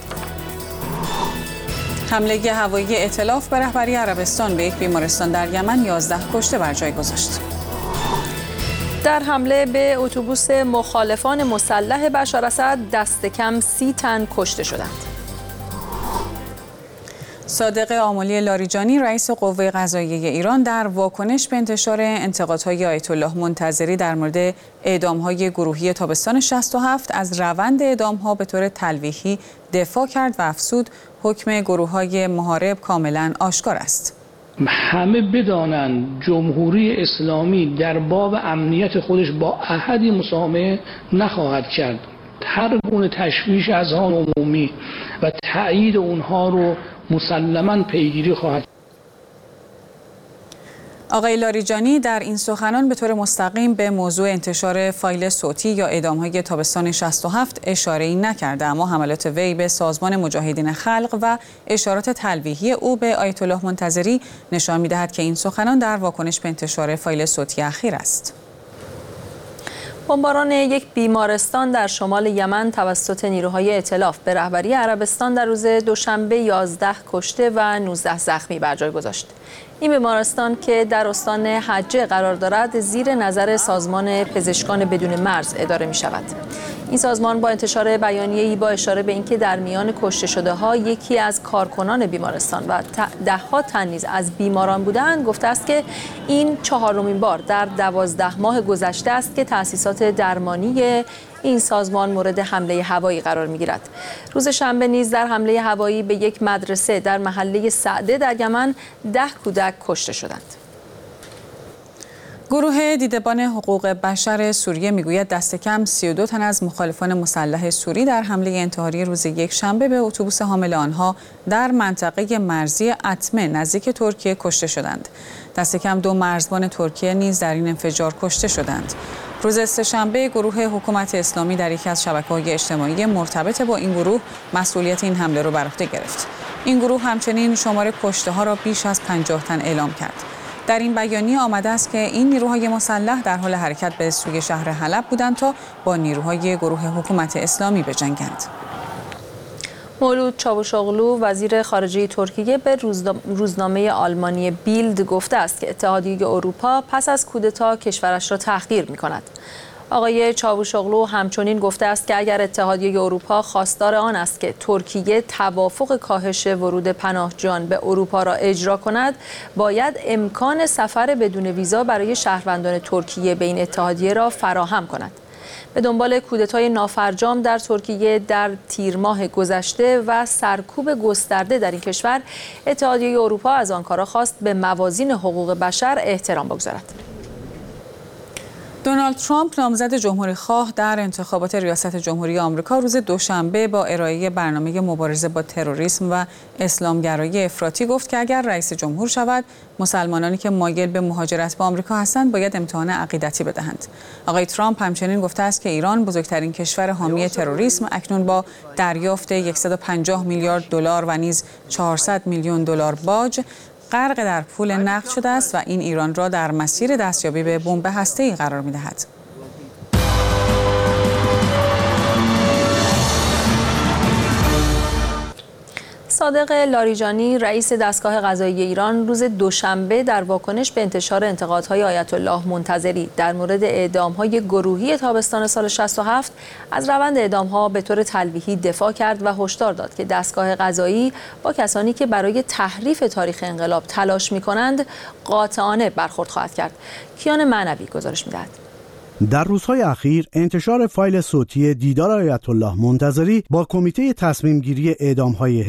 حمله هوایی ائتلاف به رهبری عربستان به یک بیمارستان در یمن 11 کشته بر جای گذاشت. در حمله به اتوبوس مخالفان مسلح بشار اسد دست کم 30 تن کشته شدند. صادق آملی لاریجانی رئیس قوه قضاییه ایران در واکنش به انتشار انتقادهای آیت الله منتظری در مورد اعدام‌های گروهی تابستان 67 از روند اعدام‌ها به طور تلویحی دفاع کرد و افزود حکم گروه‌های محارب کاملاً آشکار است. همه بدانند جمهوری اسلامی در باب امنیت خودش با احدی مسامحه نخواهد کرد. هر گونه تشویش اذهان عمومی و تأیید اونها رو مسلماً پیگیری خواهد. آقای لاریجانی در این سخنان به طور مستقیم به موضوع انتشار فایل صوتی یا اعدام‌های تابستان 67 اشاره‌ای نکرده، اما حملات وی به سازمان مجاهدین خلق و اشارات تلویحی او به آیت الله منتظری نشان می‌دهد که این سخنان در واکنش به انتشار فایل صوتی اخیر است. بمباران یک بیمارستان در شمال یمن توسط نیروهای ائتلاف به رهبری عربستان در روز دوشنبه 11 کشته و 19 زخمی بر جای گذاشت. این بیمارستان که در استان حجه قرار دارد زیر نظر سازمان پزشکان بدون مرز اداره می شود. این سازمان با انتشار بیانیه‌ای با اشاره به اینکه در میان کشته شده‌ها یکی از کارکنان بیمارستان و ده‌ها تن نیز از بیماران بودند گفته است که این 4مین بار در 12 ماه گذشته است که تأسیسات درمانی این سازمان مورد حمله هوایی قرار می‌گیرد. روز شنبه نیز در حمله هوایی به یک مدرسه در محله سعده در یمن 10 کودک کشته شدند. گروه دیدبان حقوق بشر سوریه میگوید دست کم 32 تن از مخالفان مسلح سوری در حمله انتحاری روز یکشنبه به اتوبوس حامل آنها در منطقه مرزی اتمه نزدیک ترکیه کشته شدند. دست کم 2 مرزبان ترکیه نیز در این انفجار کشته شدند. روز سه‌شنبه گروه حکومت اسلامی در یکی از شبکه‌های اجتماعی مرتبط با این گروه مسئولیت این حمله را بر عهده گرفت. این گروه همچنین شمار کشته‌ها را بیش از 50 تن اعلام کرد. در این بیانیه آمده است که این نیروهای مسلح در حال حرکت به سوی شهر حلب بودند تا با نیروهای گروه حکومت اسلامی بجنگند. مولود چاوشاغلو وزیر خارجه ترکیه به روزنامه آلمانی بیلد گفته است که اتحادیه اروپا پس از کودتا کشورش را تحقیر می‌کند. آقای چاوشاغلو همچنین گفته است که اگر اتحادیه اروپا خواستار آن است که ترکیه توافق کاهش ورود پناهجویان به اروپا را اجرا کند، باید امکان سفر بدون ویزا برای شهروندان ترکیه به این اتحادیه را فراهم کند. به دنبال کودتای نافرجام در ترکیه در تیر ماه گذشته و سرکوب گسترده در این کشور، اتحادیه اروپا از آنکارا خواست به موازین حقوق بشر احترام بگذارد. دونالد ترامپ نامزد جمهوری‌خواه در انتخابات ریاست جمهوری آمریکا روز دوشنبه با ارائه برنامه مبارزه با تروریسم و اسلامگرایی افراطی گفت که اگر رئیس جمهور شود، مسلمانانی که مایل به مهاجرت به آمریکا هستند باید امتحان عقیدتی بدهند. آقای ترامپ همچنین گفته است که ایران بزرگترین کشور حامی تروریسم اکنون با دریافت 150 میلیارد دلار و نیز 400 میلیون دلار باج غرق در پول نقد شده است و این ایران را در مسیر دستیابی به بمب هسته‌ای قرار می‌دهد. صادق لاریجانی رئیس دستگاه قضایی ایران روز دوشنبه در واکنش به انتشار انتقادهای آیت الله منتظری در مورد اعدام‌های گروهی تابستان سال 67 از روند اعدام‌ها به طور تلویحی دفاع کرد و هشدار داد که دستگاه قضایی با کسانی که برای تحریف تاریخ انقلاب تلاش می‌کنند قاطعانه برخورد خواهد کرد. کیان معنوی گزارش می‌دهد. در روزهای اخیر انتشار فایل صوتی دیدار آیت الله منتظری با کمیته تصمیم گیری اعدام‌های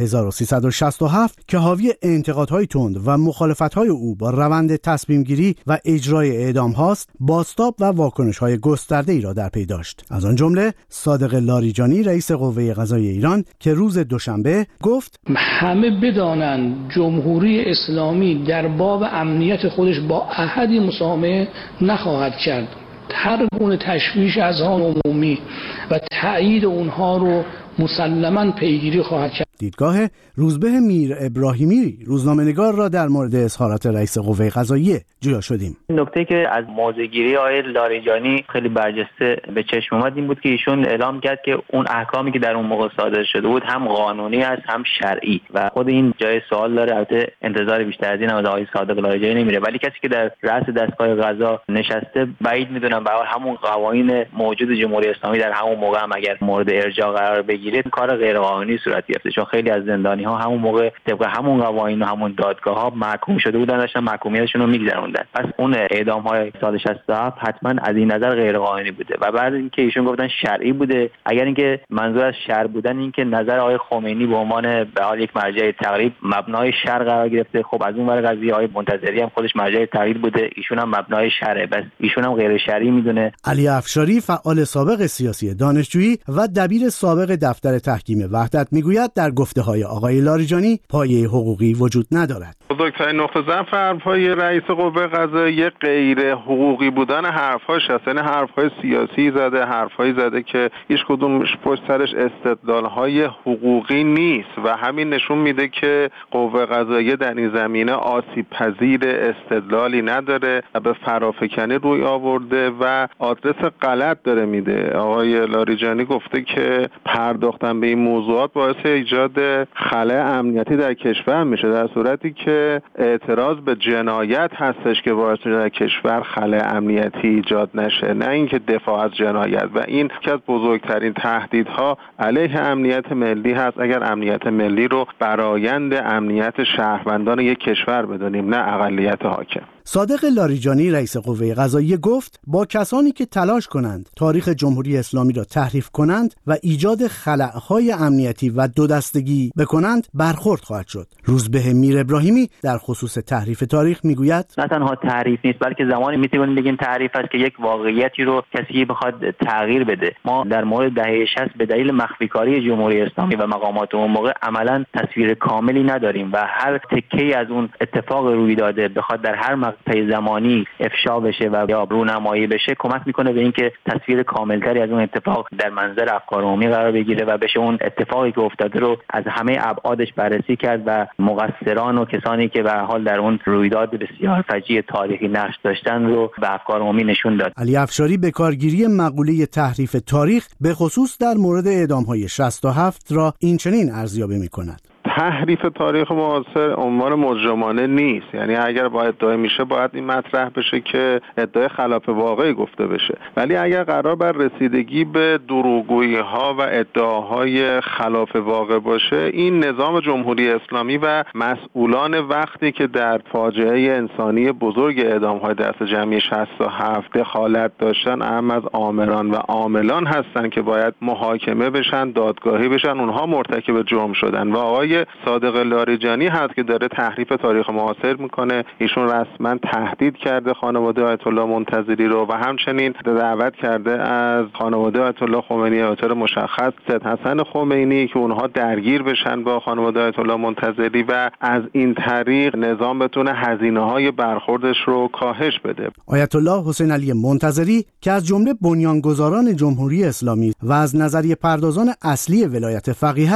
1367 که حاوی انتقادهای تند و مخالفت‌های او با روند تصمیم گیری و اجرای اعدام هاست، بازتاب و واکنش‌های گسترده‌ای را در پی داشت. از آن جمله صادق لاریجانی رئیس قوه قضاییه ایران که روز دوشنبه گفت همه بدانند جمهوری اسلامی در باب امنیت خودش با احدی مسامحه نخواهد کرد. هر گونه تشویش اذهان عمومی و تایید اونها رو مسلماً پیگیری خواهد کرد. دیدگاه روزبه میر ابراهیمی روزنامه‌نگار را در مورد اظهارات رئیس قوه قضاییه جویا شدیم. نکته که از موضع‌گیری آقای لاریجانی خیلی برجسته به چشم اومد این بود که ایشون اعلام کرد که اون احکامی که در اون موقع صادر شده بود هم قانونی است هم شرعی و خود این جای سوال داره. البته انتظار بیشتر از این از آقای صادق لاریجانی نمیره، ولی کسی که در رأس دستگاه قضا نشسته بعید میدونم به همون قوانین موجود جمهوری اسلامی در همون موقع هم اگر مورد ارجاع قرار بگیره کار غیرقانونی صورت گرفته، چون خیلی از زندانی‌ها همون موقع طبق همون قوانین و همون دادگاه‌ها محکوم شده بودن، داشتن محکومیتشون رو می‌گذروندن. پس اون اعدام‌های سال 67 حتما از این نظر غیرقانونی بوده و بعد اینکه ایشون گفتن شرعی بوده، اگر اینکه منظور از شرع بودن این که نظر آقای خمینی به عنوان به حال یک مرجع تقریب مبنای شرع قرار گرفته، خب از اون ور قضیه آقای منتظری هم خودش مرجع تقریب بوده، ایشون هم مبنای شرعه، بس ایشون هم غیر شرعی میدونه. علی افشاری فعال سابق سیاسی دانشجویی و دبیر سابق دفتر تحکیم وحدت میگوید در گفته‌های آقای لاریجانی پایه حقوقی وجود ندارد. بزرگترین نقطه ضعف حرف‌های رئیس قوه قضاییه غیر حقوقی بودن حرف‌هاش است. یعنی حرف‌های سیاسی زده، حرف‌هایی زده که هیچ کدومش پشت سرش استدلال‌های حقوقی نیست و همین نشون میده که قوه قضاییه در این زمینه آسیب پذیر استدلالی نداره و به فرافکنی روی آورده و آدرس غلط داره میده. آقای لاریجانی گفته که پرداختن به این موضوعات باعث ایجاد خلأ امنیتی در کشور میشه، در صورتی که اعتراض به جنایت هستش که باعث میشه در کشور خلأ امنیتی ایجاد نشه، نه اینکه دفاع از جنایت. و این که از بزرگترین تهدیدها علیه امنیت ملی هست. اگر امنیت ملی رو برآیند امنیت شهروندان یک کشور بدونیم، نه اقلیت حاکم. صادق لاریجانی رئیس قوه قضاییه گفت با کسانی که تلاش کنند تاریخ جمهوری اسلامی را تحریف کنند و ایجاد خلأهای امنیتی و دو دستگی بکنند برخورد خواهد شد. روزبه میر ابراهیمی در خصوص تحریف تاریخ میگوید نه تنها تحریف نیست بلکه زمانی میتونیم بگیم تحریف است که یک واقعیتی رو کسی بخواد تغییر بده. ما در مورد دهه 60 به دلیل مخفیکاری جمهوری اسلامی و مقامات اون موقع عملاً تصویر کاملی نداریم و هر تکه‌ای از اون اتفاق روی داده بخواد در هر مقطع زمانی افشا بشه و یا رونمایی بشه کمک میکنه به اینکه تصویر کاملتری از اون اتفاق در منظر افکار عمومی قرار بگیره و بشه اون اتفاقی که افتاده رو از همه ابعادش بررسی کرد و مقصران و کسانی که به هر حال در اون رویداد بسیار فجیع تاریخی نقش داشتن رو به افکار عمومی نشون داد. علی افشاری به کارگیری مقوله تحریف تاریخ به خصوص در مورد اعدام‌های 67 را این چنین ارزیابی می‌کند. تحریف تاریخ معاصر عنوان مجرمانه نیست. یعنی اگر باید ادعا میشه باید این مطرح بشه که ادعای خلاف واقع گفته بشه، ولی اگر قرار بر رسیدگی به دروغگویی ها و ادعاهای خلاف واقع باشه، این نظام جمهوری اسلامی و مسئولان وقتی که در فاجعه انسانی بزرگ اعدام های دست جمعی 67 دخالت داشتن، اهم از آمران و عاملان هستن که باید محاکمه بشن، دادگاهی بشن، اونها مرتکب جرم شدن. و آقای صادق لاریجانی هست که داره تحریف تاریخ معاصر میکنه. ایشون رسما تهدید کرده خانواده آیت الله منتظری رو و همچنین دعوت کرده از خانواده آیت الله خمینی به طور مشخص سید حسن خمینی که اونها درگیر بشن با خانواده آیت الله منتظری و از این طریق نظام بتونه هزینه‌های برخوردش رو کاهش بده. آیت الله حسین علی منتظری که از جمله بنیانگذاران جمهوری اسلامی و از نظریه پردازان اصلی ولایت فقیه است،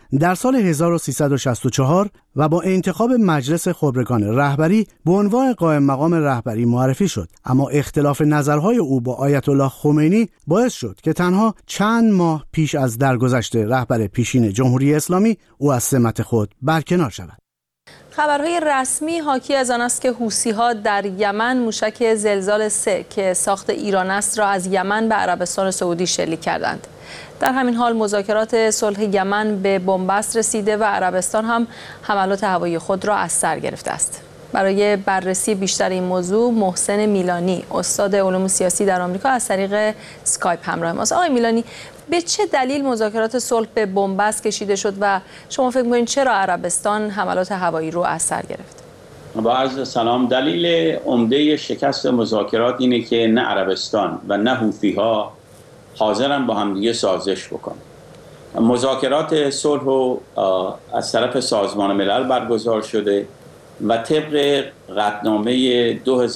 در سال 1364 و با انتخاب مجلس خبرگان رهبری به عنوان قائم مقام رهبری معرفی شد، اما اختلاف نظرهای او با آیت الله خمینی باعث شد که تنها چند ماه پیش از درگذشت رهبر پیشین جمهوری اسلامی او از سمت خود برکنار شود. خبرهای رسمی حاکی از آن است که حوثی‌ها در یمن موشک زلزال 3 که ساخت ایران است را از یمن به عربستان سعودی شلیک کردند. در همین حال مذاکرات صلح یمن به بنبست رسیده و عربستان هم حملات هوایی خود را از سر گرفته است. برای بررسی بیشتر این موضوع محسن میلانی، استاد علوم سیاسی در آمریکا، از طریق اسکایپ همراه ماست. آقای میلانی، به چه دلیل مذاکرات صلح به بنبست کشیده شد و شما فکر می‌کنید چرا عربستان حملات هوایی رو از سر گرفت؟ با عرض سلام، دلیل عمده شکست مذاکرات اینه که نه عربستان و نه حوثی‌ها حاضرن با همدیگه سازش بکنن. مذاکرات صلح از طرف سازمان ملل برگزار شده و طبق قطعنامه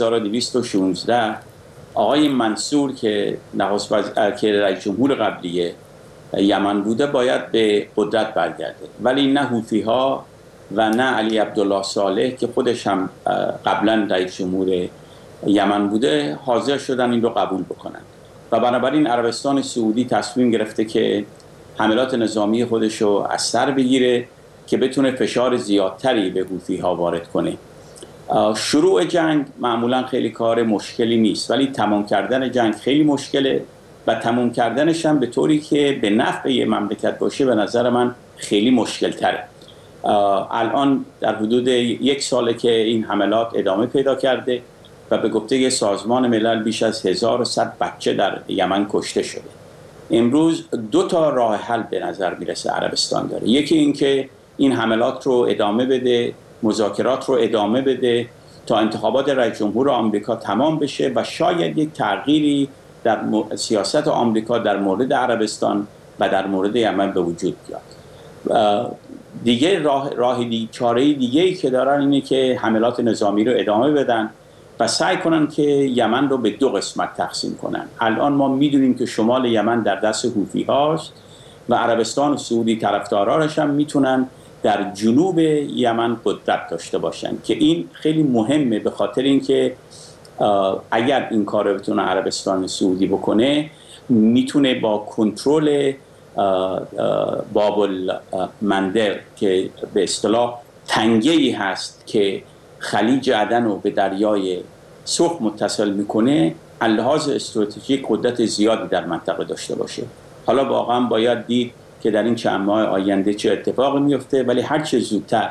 2216 آقای منصور که رئیس جمهور قبلی یمن بوده باید به قدرت برگرده، ولی نه حوثی‌ها و نه علی عبدالله صالح که خودش هم قبلا رئیس جمهور یمن بوده حاضر شدن این رو قبول بکنن و بنابراین عربستان سعودی تصمیم گرفته که حملات نظامی خودش رو از سر بگیره که بتونه فشار زیادتری به حوثی‌ها وارد کنه. شروع جنگ معمولا خیلی کار مشکلی نیست، ولی تمام کردن جنگ خیلی مشکله و تمام کردنش هم به طوری که به نفع یه مملکت باشه به نظر من خیلی مشکل تره. الان در حدود 1 ساله که این حملات ادامه پیدا کرده و به گفته سازمان ملل بیش از 1100 بچه در یمن کشته شده. امروز 2 تا راه حل به نظر میرسه عربستان داره. یکی این که این حملات رو ادامه بده، مذاکرات رو ادامه بده تا انتخابات رئیس جمهور آمریکا تمام بشه و شاید یک تغییری در سیاست آمریکا در مورد عربستان و در مورد یمن به وجود بیاد. دیگه چاره دیگه‌ای که دارن اینه که حملات نظامی رو ادامه بدن و سعی کنن که یمن رو به 2 قسمت تقسیم کنن. الان ما میدونیم که شمال یمن در دست حوثی هاست و عربستان و سعودی طرفداراش هم میتونن در جنوب یمن قدرت داشته باشن که این خیلی مهمه، به خاطر اینکه اگر این کار رو بتونه عربستان سعودی بکنه میتونه با کنترل باب المندب که به اصطلاح تنگه‌ای هست که خلیج عدن رو به دریای سرخ متصل میکنه از لحاظ استراتژیک قدرت زیادی در منطقه داشته باشه. حالا واقعا باید دید که در این چند ماه آینده چه اتفاقی میفته، ولی هر چه زودتر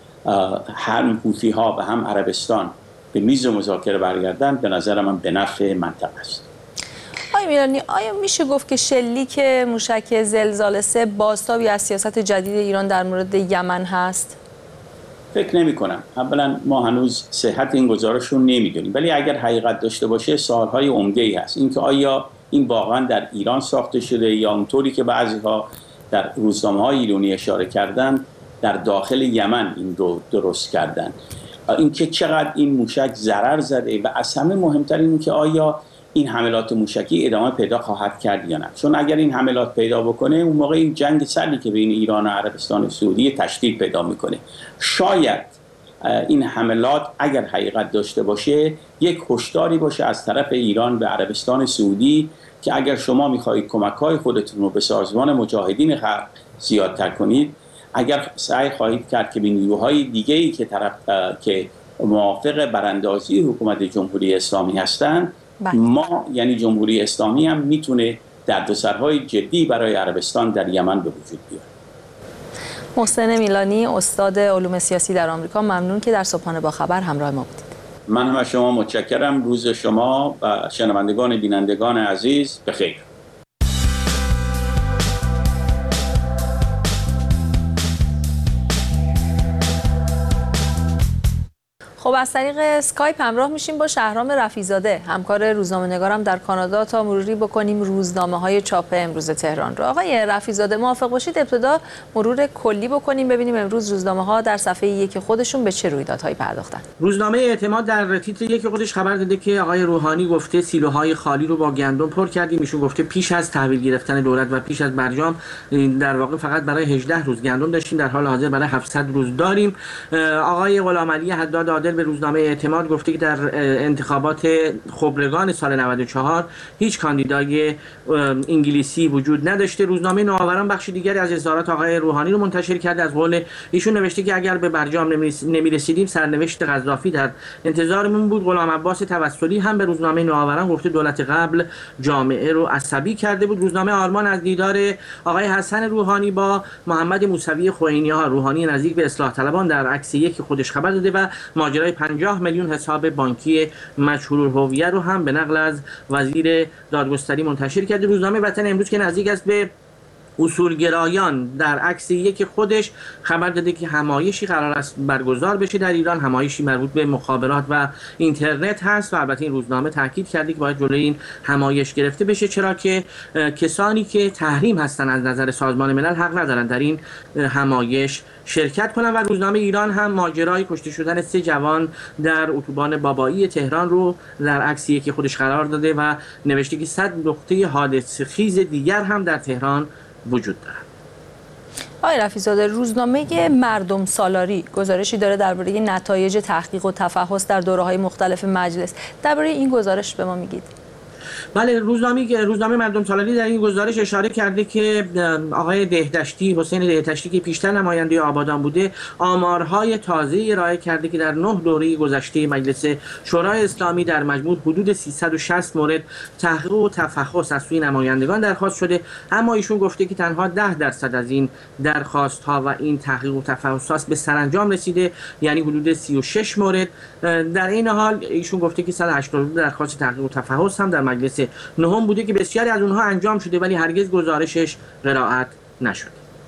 هم حوثی‌ها و هم عربستان به میز مذاکره برگردن به نظر من به نفع منطقه است. آقای میلانی، آیا میشه گفت که شلیک موشک زلزال 3 بازتابی از سیاست جدید ایران در مورد یمن هست؟ فکر نمی کنم. اولا ما هنوز صحت این گزارش رو نمیدونیم، ولی اگر حقیقت داشته باشه سوالهای عمده‌ای هست. اینکه آیا این واقعا در ایران ساخته شده یا اونطوری که بعضی‌ها در روزنامه‌های ایرانی اشاره کردن در داخل یمن این رو درست کردن. اینکه چقدر این موشک ضرر زده و از همه مهمتر این که آیا این حملات موشکی ادامه پیدا خواهد کرد یا نه. چون اگر این حملات پیدا بکنه اون موقع این جنگ سردی که بین ایران و عربستان سعودی تشدید پیدا میکنه. شاید این حملات اگر حقیقت داشته باشه یک هشداری باشه از طرف ایران به عربستان سعودی که اگر شما میخواهید کمک‌های خودتون رو به سازمان مجاهدین خلق زیادتر کنید، اگر سعی خواهید کرد که به نیروهای دیگه‌ای که موافق براندازی حکومت جمهوری اسلامی هستند، ما یعنی جمهوری اسلامی هم میتونه دردسرهای جدی برای عربستان در یمن به وجود بیاره. محسن میلانی، استاد علوم سیاسی در آمریکا، ممنون که در صبحانه با خبر همراه ما بودید. من هم از شما متشکرم. روز شما و شنوندگان بینندگان عزیز بخیر. خب از طریق اسکایپ همراه میشیم با شهرام رفیع‌زاده، همکار روزنامه‌نگارم در کانادا، تا مروری بکنیم روزنامه‌های چاپ امروز تهران رو. آقای رفیع‌زاده، موافق باشید ابتدا مرور کلی بکنیم ببینیم امروز روزنامه‌ها در صفحه یک خودشون به چه رویدادهایی پرداختن. روزنامه اعتماد در تیتر یک خودش خبر داده که آقای روحانی گفته سیلوهای خالی رو با گندم پر کردیم. ایشون گفته پیش از تحویل گرفتن دولت و پیش از برجام در واقع فقط برای 18 روز گندم داشتیم، در حال حاضر برای 700 روز داریم. آقای غلامعلی حداد عادل به روزنامه اعتماد گفته که در انتخابات خبرگان سال 94 هیچ کاندیدای انگلیسی وجود نداشته. روزنامه نوآوران بخش دیگری از اظهارات آقای روحانی رو منتشر کرده. از قول ایشون نوشته که اگر به برجام نمی‌رسیدیم سرنوشت قذافی در انتظارمون بود. غلام عباس توسلی هم به روزنامه نوآوران گفته دولت قبل جامعه رو عصبی کرده بود. روزنامه آرمان از دیدار آقای حسن روحانی با محمد موسوی خوئینی‌ها، روحانی نزدیک به اصلاح طلبان، در عکس یک خودش خبر داده و ماجرای 50 میلیون حساب بانکی مجهول الهویه رو هم به نقل از وزیر دادگستری منتشر کرده. روزنامه وطن امروز که نزدیک است به اصولگرایان در عکس یک خودش خبر داده که همایشی قرار است برگزار بشه در ایران، همایشی مربوط به مخابرات و اینترنت هست و البته این روزنامه تاکید کرده که باید جلوی این همایش گرفته بشه، چرا که کسانی که تحریم هستن از نظر سازمان ملل حق ندارن در این همایش شرکت کنن. و روزنامه ایران هم ماجرای کشته شدن 3 جوان در اتوبان بابایی تهران رو در عکس یک خودش قرار داده و نوشته که 100 نقطه حادثه خیز دیگر هم در تهران وجود دارد. آقای رفیع‌زاده، روزنامه مردم سالاری گزارشی داره درباره نتایج تحقیق و تفحص در دوره‌های مختلف مجلس. درباره این گزارش به ما میگید؟ بله، روزنامه مردم سالاری در این گزارش اشاره کرده که آقای دهدشتی، حسین دهدشتی که پیشتر نماینده آبادان بوده، آمارهای تازه‌ای ارائه کرده که در 9 دوره گذشته مجلس شورای اسلامی در مجموع حدود 360 مورد تحقیق و تفحص از سوی نمایندگان درخواست شده، اما ایشون گفته که تنها 10% از این درخواست‌ها و این تحقیق و تفحصات به سرانجام رسیده، یعنی حدود 36 مورد. در این حال ایشون گفته که 182 درخواست تحقیق و تفحص هم در مجلس نهم بوده که بسیاری از اونها انجام شده ولی هرگز گزارشش قرائت نشده.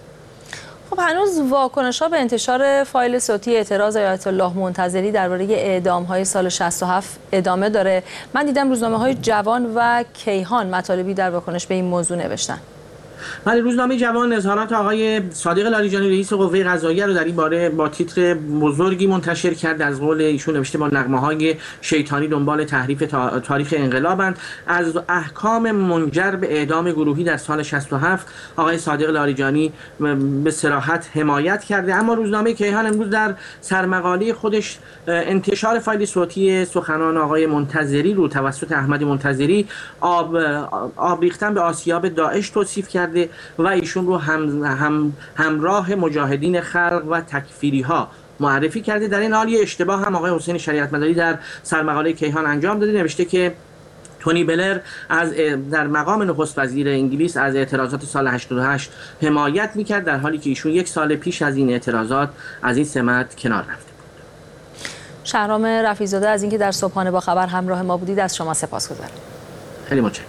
خب هنوز واکنش‌ها به انتشار فایل صوتی اعتراض آیت الله منتظری درباره اعدام‌های سال 67 ادامه داره. من دیدم روزنامه‌های جوان و کیهان مطالبی در واکنش به این موضوع نوشتن. ولی روزنامه جوان اظهارات آقای صادق لاریجانی رئیس قوه قضاییه رو در این باره با تیتر بزرگی منتشر کرد. از قول ایشون نوشته با نغمه‌های شیطانی دنبال تحریف تاریخ انقلابند. از احکام منجر به اعدام گروهی در سال 67 آقای صادق لاریجانی به صراحت حمایت کرده. اما روزنامه کیهان امروز در سرمقاله خودش انتشار فایل صوتی سخنان آقای منتظری رو توسط احمد منتظری آب ریختن به آسیاب داعش توصیف کرده و ایشون رو همراه مجاهدین خلق و تکفیری ها معرفی کرده. در این حال یه اشتباه هم آقای حسین شریعت مداری در سرمقاله کیهان انجام داده، نوشته که تونی بلر در مقام نخست وزیر انگلیس از اعتراضات سال 88 حمایت میکرد، در حالی که ایشون 1 سال پیش از این اعتراضات از این سمت کنار رفته بود. شهرام رفیع‌زاده، از اینکه در صبحانه با خبر همراه ما بودید از شما سپاسگزارم. خیلی متشکرم.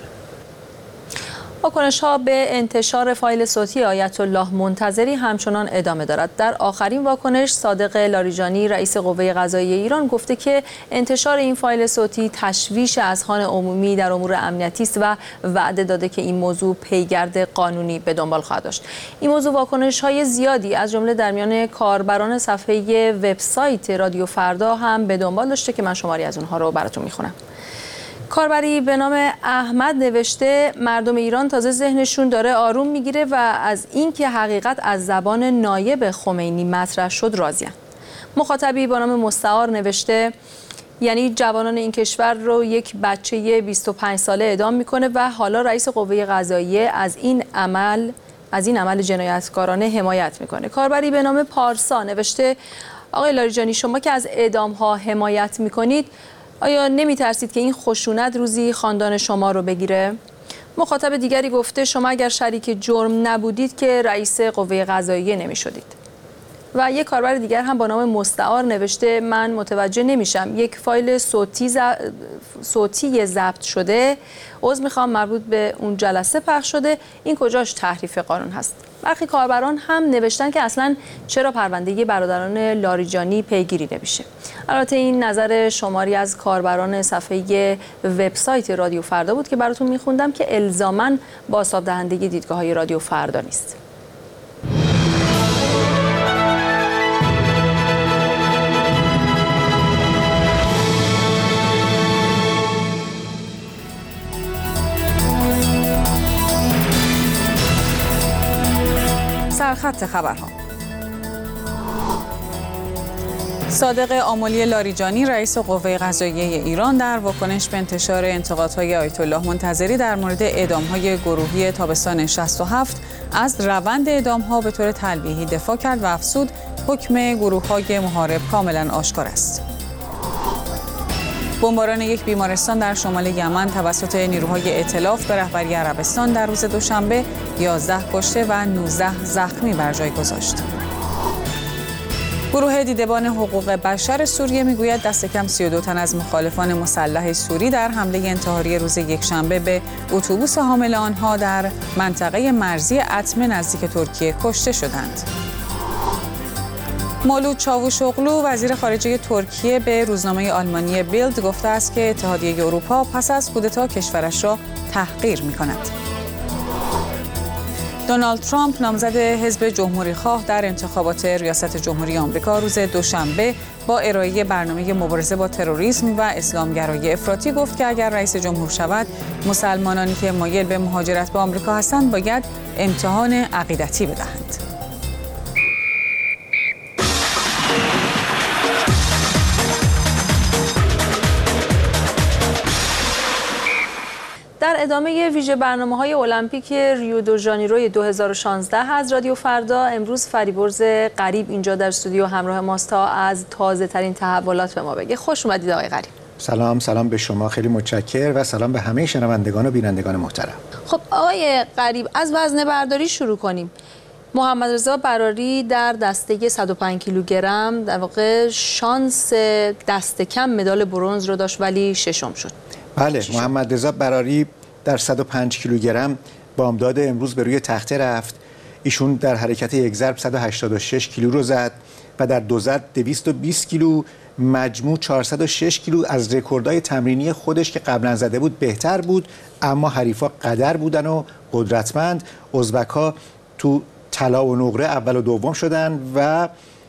واکنش‌ها به انتشار فایل صوتی آیت الله منتظری همچنان ادامه دارد. در آخرین واکنش صادق لاریجانی رئیس قوه قضاییه ایران گفته که انتشار این فایل صوتی تشویش اذهان عمومی در امور امنیتی است و وعده داده که این موضوع پیگرد قانونی به دنبال خواهد داشت. این موضوع واکنش‌های زیادی از جمله در میان کاربران صفحه وبسایت رادیو فردا هم به دنبال داشته که من شماری از اونها رو براتون میخونم. کاربری به نام احمد نوشته مردم ایران تازه ذهنشون داره آروم میگیره و از اینکه حقیقت از زبان نایب خمینی مطرح شد راضیم. مخاطبی با نام مستعار نوشته یعنی جوانان این کشور رو یک بچه 25 ساله اعدام میکنه و حالا رئیس قوه قضاییه از این عمل جنایتکارانه حمایت میکنه. کاربری به نام پارسا نوشته آقای لاریجانی، شما که از اعدام ها حمایت میکنید، آیا نمی ترسید که این خشونت روزی خاندان شما رو بگیره؟ مخاطب دیگری گفته شما اگر شریک جرم نبودید که رئیس قوه قضاییه نمی شدید. و یک کاربر دیگر هم با نام مستعار نوشته من متوجه نمیشم، یک فایل صوتی ضبط شده، عذر میخوام، مربوط به اون جلسه پخش شده، این کجاش تحریف قانون هست؟ برخی کاربران هم نوشتن که اصلا چرا پرونده برادران لاریجانی پیگیری نمیشه. البته این نظر شماری از کاربران صفحه وبسایت رادیو فردا بود که براتون میخوندم که الزاماً بازتاب دهنده دیدگاه‌های رادیو فردا نیست. سرخط خبرها. صادق آملی لاریجانی رئیس قوه قضاییه ایران در واکنش به انتشار انتقادهای آیت الله منتظری در مورد اعدام‌های گروهی تابستان 67 از روند اعدام‌ها به طور تلویحی دفاع کرد و افزود حکم گروه‌های محارب کاملا آشکار است. بمباران یک بیمارستان در شمال یمن توسط نیروهای ائتلاف به رهبری عربستان در روز دوشنبه 11 کشته و 19 زخمی بر جای گذاشت. گروه دیدبان حقوق بشر سوریه میگوید دست کم 32 تن از مخالفان مسلح سوری در حمله انتحاری روز یکشنبه به اتوبوس حامل آنها در منطقه مرزی اتمه نزدیک ترکیه کشته شدند. مولود چاوشوغلو وزیر خارجه ترکیه به روزنامه آلمانی بیلد گفته است که اتحادیه اروپا پس از کودتا کشورش را تحقیر می‌کند. دونالد ترامپ نامزد حزب جمهوری‌خواه در انتخابات ریاست جمهوری آمریکا روز دوشنبه با ارائه برنامه مبارزه با تروریسم و اسلامگرایی افراطی گفت که اگر رئیس جمهور شود مسلمانانی که مایل به مهاجرت به آمریکا هستند باید امتحان عقیدتی بدهند. در ادامه ویژه برنامه‌های المپیک ریو دو ژانیروی 2016 از رادیو فردا امروز فریبرز غریب اینجا در استودیو همراه ماست تا از تازه‌ترین تحولات به ما بگه. خوش اومدید آقای غریب. سلام به شما، خیلی متشکر و سلام به همه شنوندگان و بینندگان محترم. خب آقای غریب از وزنه برداری شروع کنیم. محمد رضا براری در دسته 105 کیلوگرم در واقع شانس دست کم مدال برنز رو داشت ولی ششم شد. بله، محمد رضا براری در 105 کیلوگرم بامداد امروز به روی تخته رفت. ایشون در حرکت یک ضرب 186 کیلو رو زد و در دو ضرب 220 کیلو، مجموع 406 کیلو از رکوردهای تمرینی خودش که قبلا زده بود بهتر بود، اما حریفا قدر بودن و قدرتمند. ازبک‌ها تو طلا و نقره اول و دوم شدن و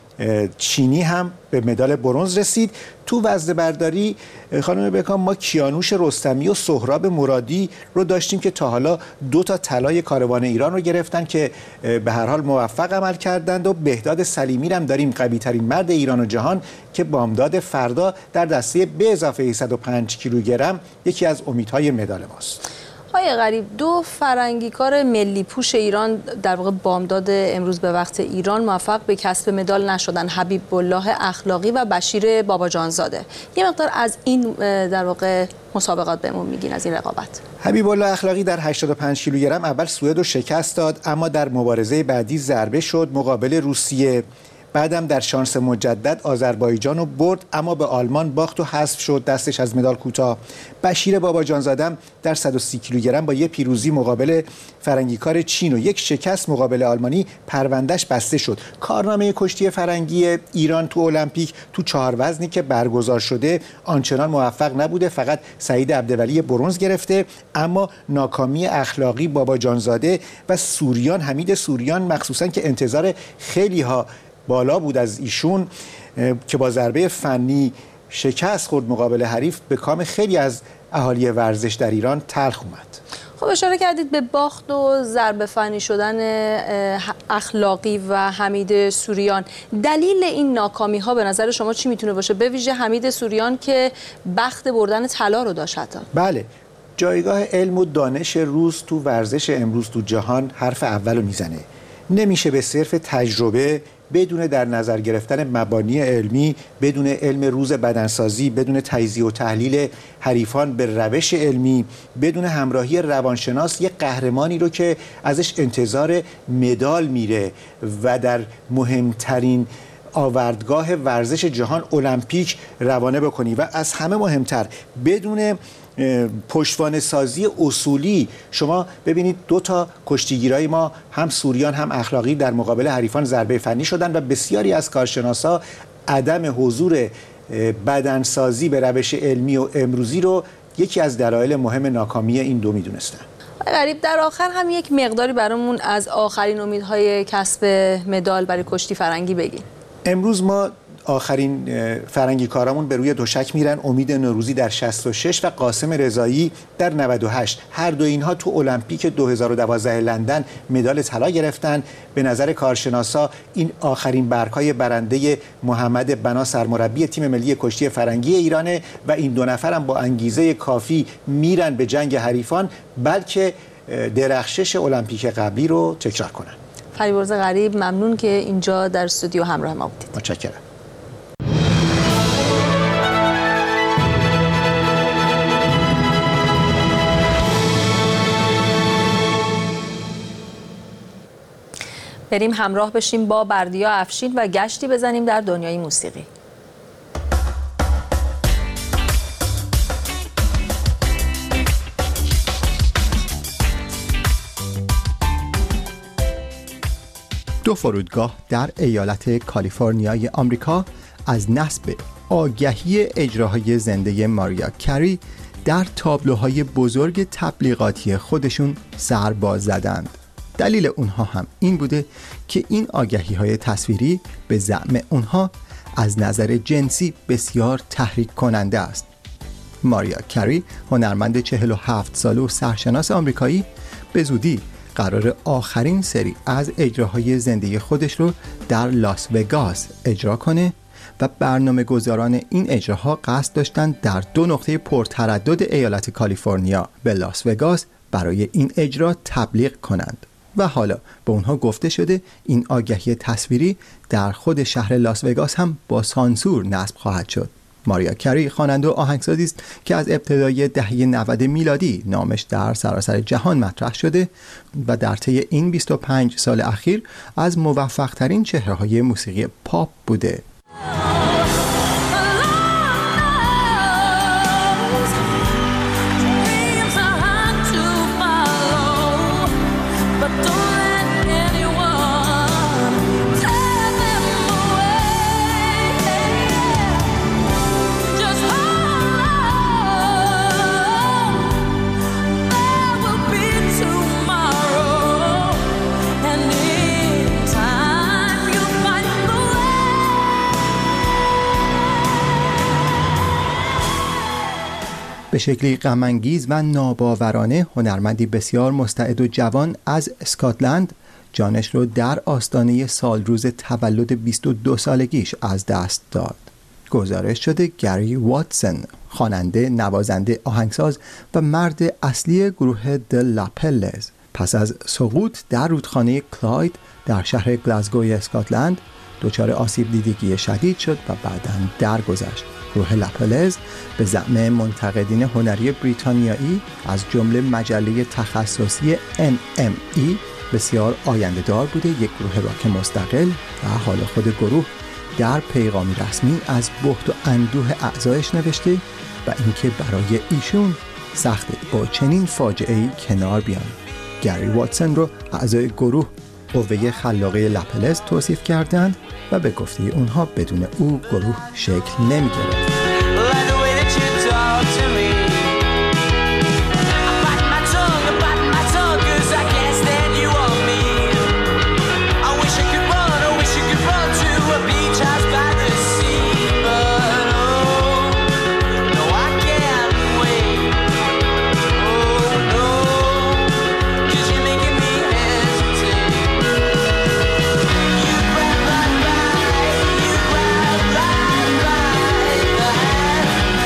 چینی هم به مدال برنز رسید. تو وزنه برداری خانم بکام ما کیانوش رستمی و سهراب مرادی رو داشتیم که تا حالا 2 تا طلای کاروان ایران رو گرفتن که به هر حال موفق عمل کردند و بهداد سلیمی هم داریم، قوی ترین مرد ایران و جهان که بامداد فردا در دسته به اضافه 105 کیلوگرم یکی از امیدهای مدال ماست. آقای غریب، 2 فرنگیکار ملی پوش ایران در واقع بامداد امروز به وقت ایران موفق به کسب مدال نشدن، حبیب الله اخلاقی و بشیر باباجانزاده. یه مقدار از این در واقع مسابقات بهمون میگین، از این رقابت. حبیب الله اخلاقی در 85 کیلوگرم اول سوئد رو شکست داد، اما در مبارزه بعدی ضربه شد مقابل روسیه. بعدم در شانس مجدد آذربایجان رو برد اما به آلمان باخت و حذف شد، دستش از مدال کوتاه. بشیر باباجانزاده در 130 کیلوگرم با یک پیروزی مقابل فرنگیکار چین و یک شکست مقابل آلمانی پروندهش بسته شد. کارنامه کشتی فرنگی ایران تو المپیک تو 4 وزنی که برگزار شده آنچنان موفق نبوده، فقط سعید عبدولی برنز گرفته، اما ناکامی اخلاقی باباجانزاده و سوریان، حمید سوریان مخصوصا که انتظار خیلی ها بالا بود از ایشون که با ضربه فنی شکست خورد مقابل حریف، به کام خیلی از اهالی ورزش در ایران تلخ اومد. خب اشاره کردید به باخت و ضربه فنی شدن اخلاقی و حمید سوریان. دلیل این ناکامی ها به نظر شما چی میتونه باشه؟ به ویژه حمید سوریان که بخت بردن طلا رو داشت حتی. بله، جایگاه علم و دانش روز تو ورزش امروز تو جهان حرف اولو میزنه. نمیشه به صرف تجربه بدون در نظر گرفتن مبانی علمی، بدون علم روز بدنسازی، بدون تجزیه و تحلیل حریفان به روش علمی، بدون همراهی روانشناس، یک قهرمانی رو که ازش انتظار مدال میره و در مهمترین آوردگاه ورزش جهان المپیک روانه بکنی و از همه مهمتر بدون پشتوانه سازی اصولی. شما ببینید 2 تا کشتیگیرای ما هم سوریان هم اخلاقی در مقابل حریفان ضربه فنی شدن و بسیاری از کارشناسا عدم حضور بدنسازی به روش علمی و امروزی رو یکی از دلایل مهم ناکامی این دو میدونستن. غریب، در آخر هم یک مقداری برامون از آخرین امیدهای کسب مدال برای کشتی فرنگی بگین. امروز ما آخرین فرنگی کارامون به روی دوشک میرن. امید نوروزی در 66 و قاسم رضایی در 98. هر دو اینها تو المپیک 2012 لندن مدال طلا گرفتن. به نظر کارشناسا این آخرین برگ‌های برنده محمد بنا سرمربی تیم ملی کشتی فرنگی ایرانه و این 2 نفر هم با انگیزه کافی میرن به جنگ حریفان، بلکه درخشش المپیک قبلی رو تکرار کنن. فریبرز غریب، ممنون که اینجا در استودیو همراه ما بودید. متشکرم. بریم همراه بشیم با بردیا افشین و گشتی بزنیم در دنیای موسیقی. دو فرودگاه در ایالت کالیفرنیای آمریکا از نصب آگهی اجراهای زنده ماریا کری در تابلوهای بزرگ تبلیغاتی خودشون سر باز زدند. دلیل اونها هم این بوده که این آگهی‌های تصویری به زعم اونها از نظر جنسی بسیار تحریک کننده است. ماریا کری، هنرمند 47 ساله و سرشناس آمریکایی، به زودی قرار آخرین سری از اجراهای زنده خودش رو در لاس وگاس اجرا کنه و برنامه گذاران این اجراها قصد داشتن در 2 نقطه پرتردد ایالت کالیفرنیا به لاس وگاس برای این اجرا تبلیغ کنند و حالا به اونها گفته شده این آگهی تصویری در خود شهر لاس وگاس هم با سانسور نصب خواهد شد. ماریا کری خواننده و آهنگسازی است که از ابتدای دهه 90 میلادی نامش در سراسر جهان مطرح شده و در طی این 25 سال اخیر از موفق‌ترین چهره‌های موسیقی پاپ بوده. به شکلی غم‌انگیز و ناباورانه هنرمندی بسیار مستعد و جوان از اسکاتلند جانش رو در آستانه سالروز تولد 22 سالگیش از دست داد. گزارش شده گری واتسون، خواننده، نوازنده، آهنگساز و مرد اصلی گروه د لاپلز، پس از سقوط در رودخانه کلاید در شهر گلاسگوی اسکاتلند دچار آسیب دیدگی شدید شد و بعداً درگذشت. گروه لاپلز به زعم منتقدین هنری بریتانیایی از جمله مجله تخصصی NME بسیار آینده‌دار بوده، یک گروه راک مستقل و حال خود گروه در پیغامی رسمی از بهت و اندوه اعضایش نوشته و اینکه برای ایشون سخته با چنین فاجعه‌ای کنار بیان. گری واتسون رو اعضای گروه قوه خلاقه لاپلز توصیف کردند و به گفته اونها بدون او گروه شکل نمی‌گرفت.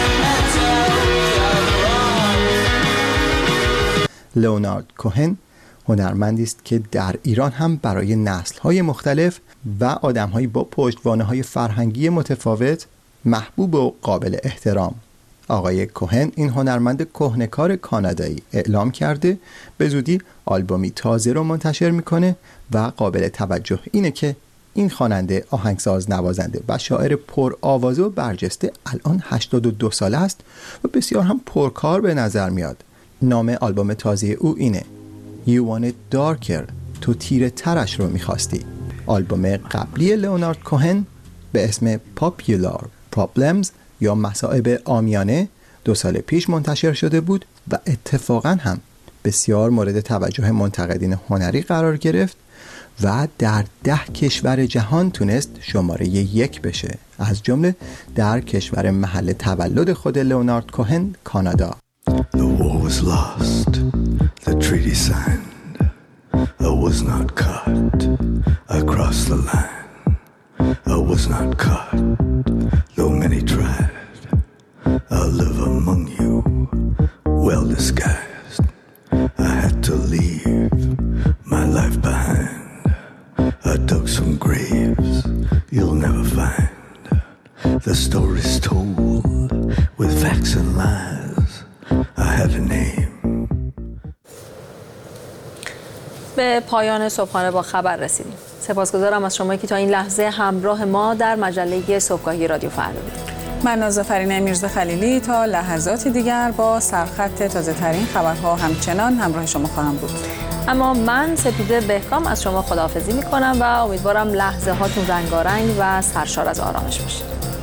لئونارد کوهن، هنرمندی است که در ایران هم برای نسل‌های مختلف و آدم‌هایی با پشتوانه‌های فرهنگی متفاوت محبوب و قابل احترام. آقای کوهن، این هنرمند کهنه‌کار کانادایی، اعلام کرده به زودی آلبومی تازه رو منتشر میکنه و قابل توجه اینه که این خواننده، آهنگساز، نوازنده و شاعر پر آوازه و برجسته الان 82 ساله است و بسیار هم پرکار به نظر میاد. نام آلبوم تازه او اینه You Want It Darker، تو تیره ترش رو میخواستی. آلبوم قبلی لئونارد کوهن به اسم Popular Problems یا مصائب عامیانه 2 سال پیش منتشر شده بود و اتفاقا هم بسیار مورد توجه منتقدین هنری قرار گرفت و در 10 کشور جهان تونست شماره 1 بشه، از جمله در کشور محل تولد خود لئونارد کوهن، کانادا. The war was lost, the treaty signed, I was not caught, I crossed the line, I was not caught, though many tried, I'll live among you, well disguised, I had to leave my life behind, I dug some graves you'll never find, the stories told with facts and lies, I had a name. به پایان صبحانه با خبر رسیدیم. سپاسگزارم از شما که تا این لحظه همراه ما در مجله صبحگاهی رادیو فردا بودید. من نازافرین میرزا خلیلی تا لحظات دیگر با سرخط تازه ترین خبرها همچنان همراه شما خواهم بود. اما من سپیده بهکام از شما خداحافظی میکنم و امیدوارم لحظه هاتون رنگارنگ و سرشار از آرامش باشید.